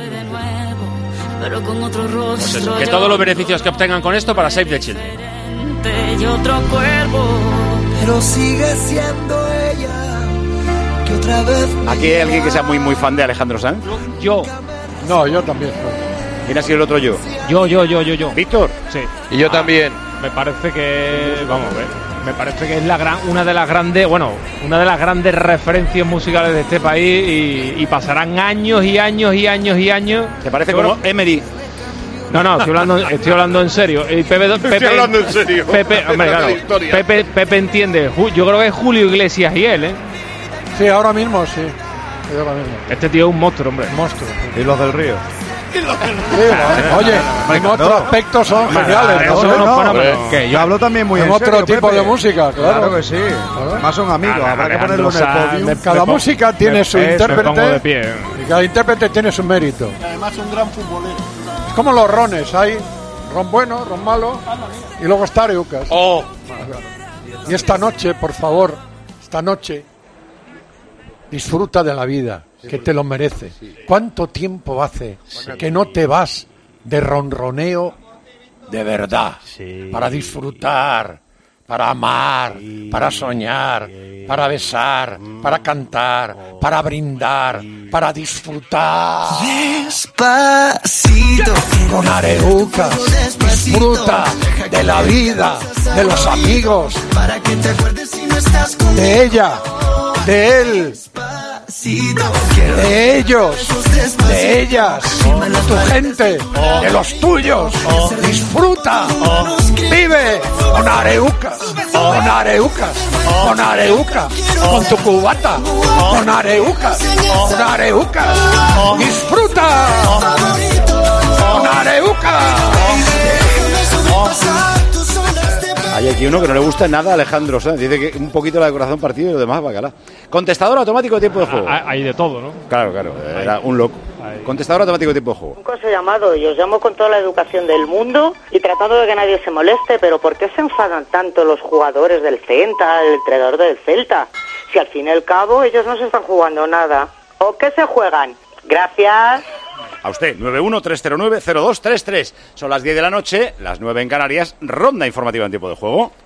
R: Pues eso, que todos los beneficios que obtengan con esto para Save the Children.
X: Y otro cuerpo, pero sigue siendo ella que otra vez.
B: ¿Aquí hay alguien que sea muy fan de Alejandro Sanz?
I: Yo.
A: No, yo también.
B: ¿Quién ha sido el otro yo?
I: Yo.
B: ¿Víctor?
I: Sí.
J: Y yo también.
I: Me parece que, vamos a ver, me parece que es una de las grandes referencias musicales de este país y pasarán años y años.
B: ¿Te parece como Emery?
I: No, estoy hablando en serio. Pepe,
B: hablando en serio.
I: Hombre, claro, Pepe entiende. Yo creo que es Julio Iglesias y él, ¿eh?
A: Sí, ahora mismo sí.
I: Este tío es un monstruo, hombre.
A: Monstruo.
C: Y los del Río.
A: Oye, en otro aspecto son geniales, ¿no?
C: Que yo hablo también muy
A: en
C: en serio,
A: otro tipo
C: Pepe.
A: de música,
C: Claro que sí. Además son amigos, habrá que ponerlo en el podio.
A: Cada música tiene su intérprete
I: de pie.
A: y cada intérprete tiene su mérito.
N: Y además un gran futbolero.
A: Es como los rones, hay ron bueno, ron malo y luego está Areucas. Y esta noche, por favor, disfruta de la vida, que te lo merece. ¿Cuánto tiempo hace que no te vas de ronroneo de verdad? Para disfrutar, para amar, para soñar, para besar, para cantar, para brindar, para disfrutar.
X: Despacito.
A: Con Areucas, disfruta de la vida, de los amigos,
X: Para que te acuerdes si no estás conmigo.
A: de ella, de él, de ellos, de ellas, de tu gente, de los tuyos. Disfruta, vive con Areucas, con tu cubata, con Areucas, disfruta con Areucas.
B: Ahí hay aquí uno que no le gusta nada a Alejandro Sanz. Dice que un poquito la decoración partido y lo demás bacala. Contestador automático de tiempo de juego.
I: Hay de todo, ¿no?
B: Claro, era un loco. Contestador automático de tiempo de juego.
H: Nunca os he llamado y os llamo con toda la educación del mundo y tratando de que nadie se moleste, pero ¿por qué se enfadan tanto los jugadores del Celta, el entrenador del Celta? Si al fin y al cabo ellos no se están jugando nada. ¿O qué se juegan? Gracias.
B: A usted, 913090233. Son las 10 de la noche, las 9 en Canarias, ronda informativa en tiempo de juego.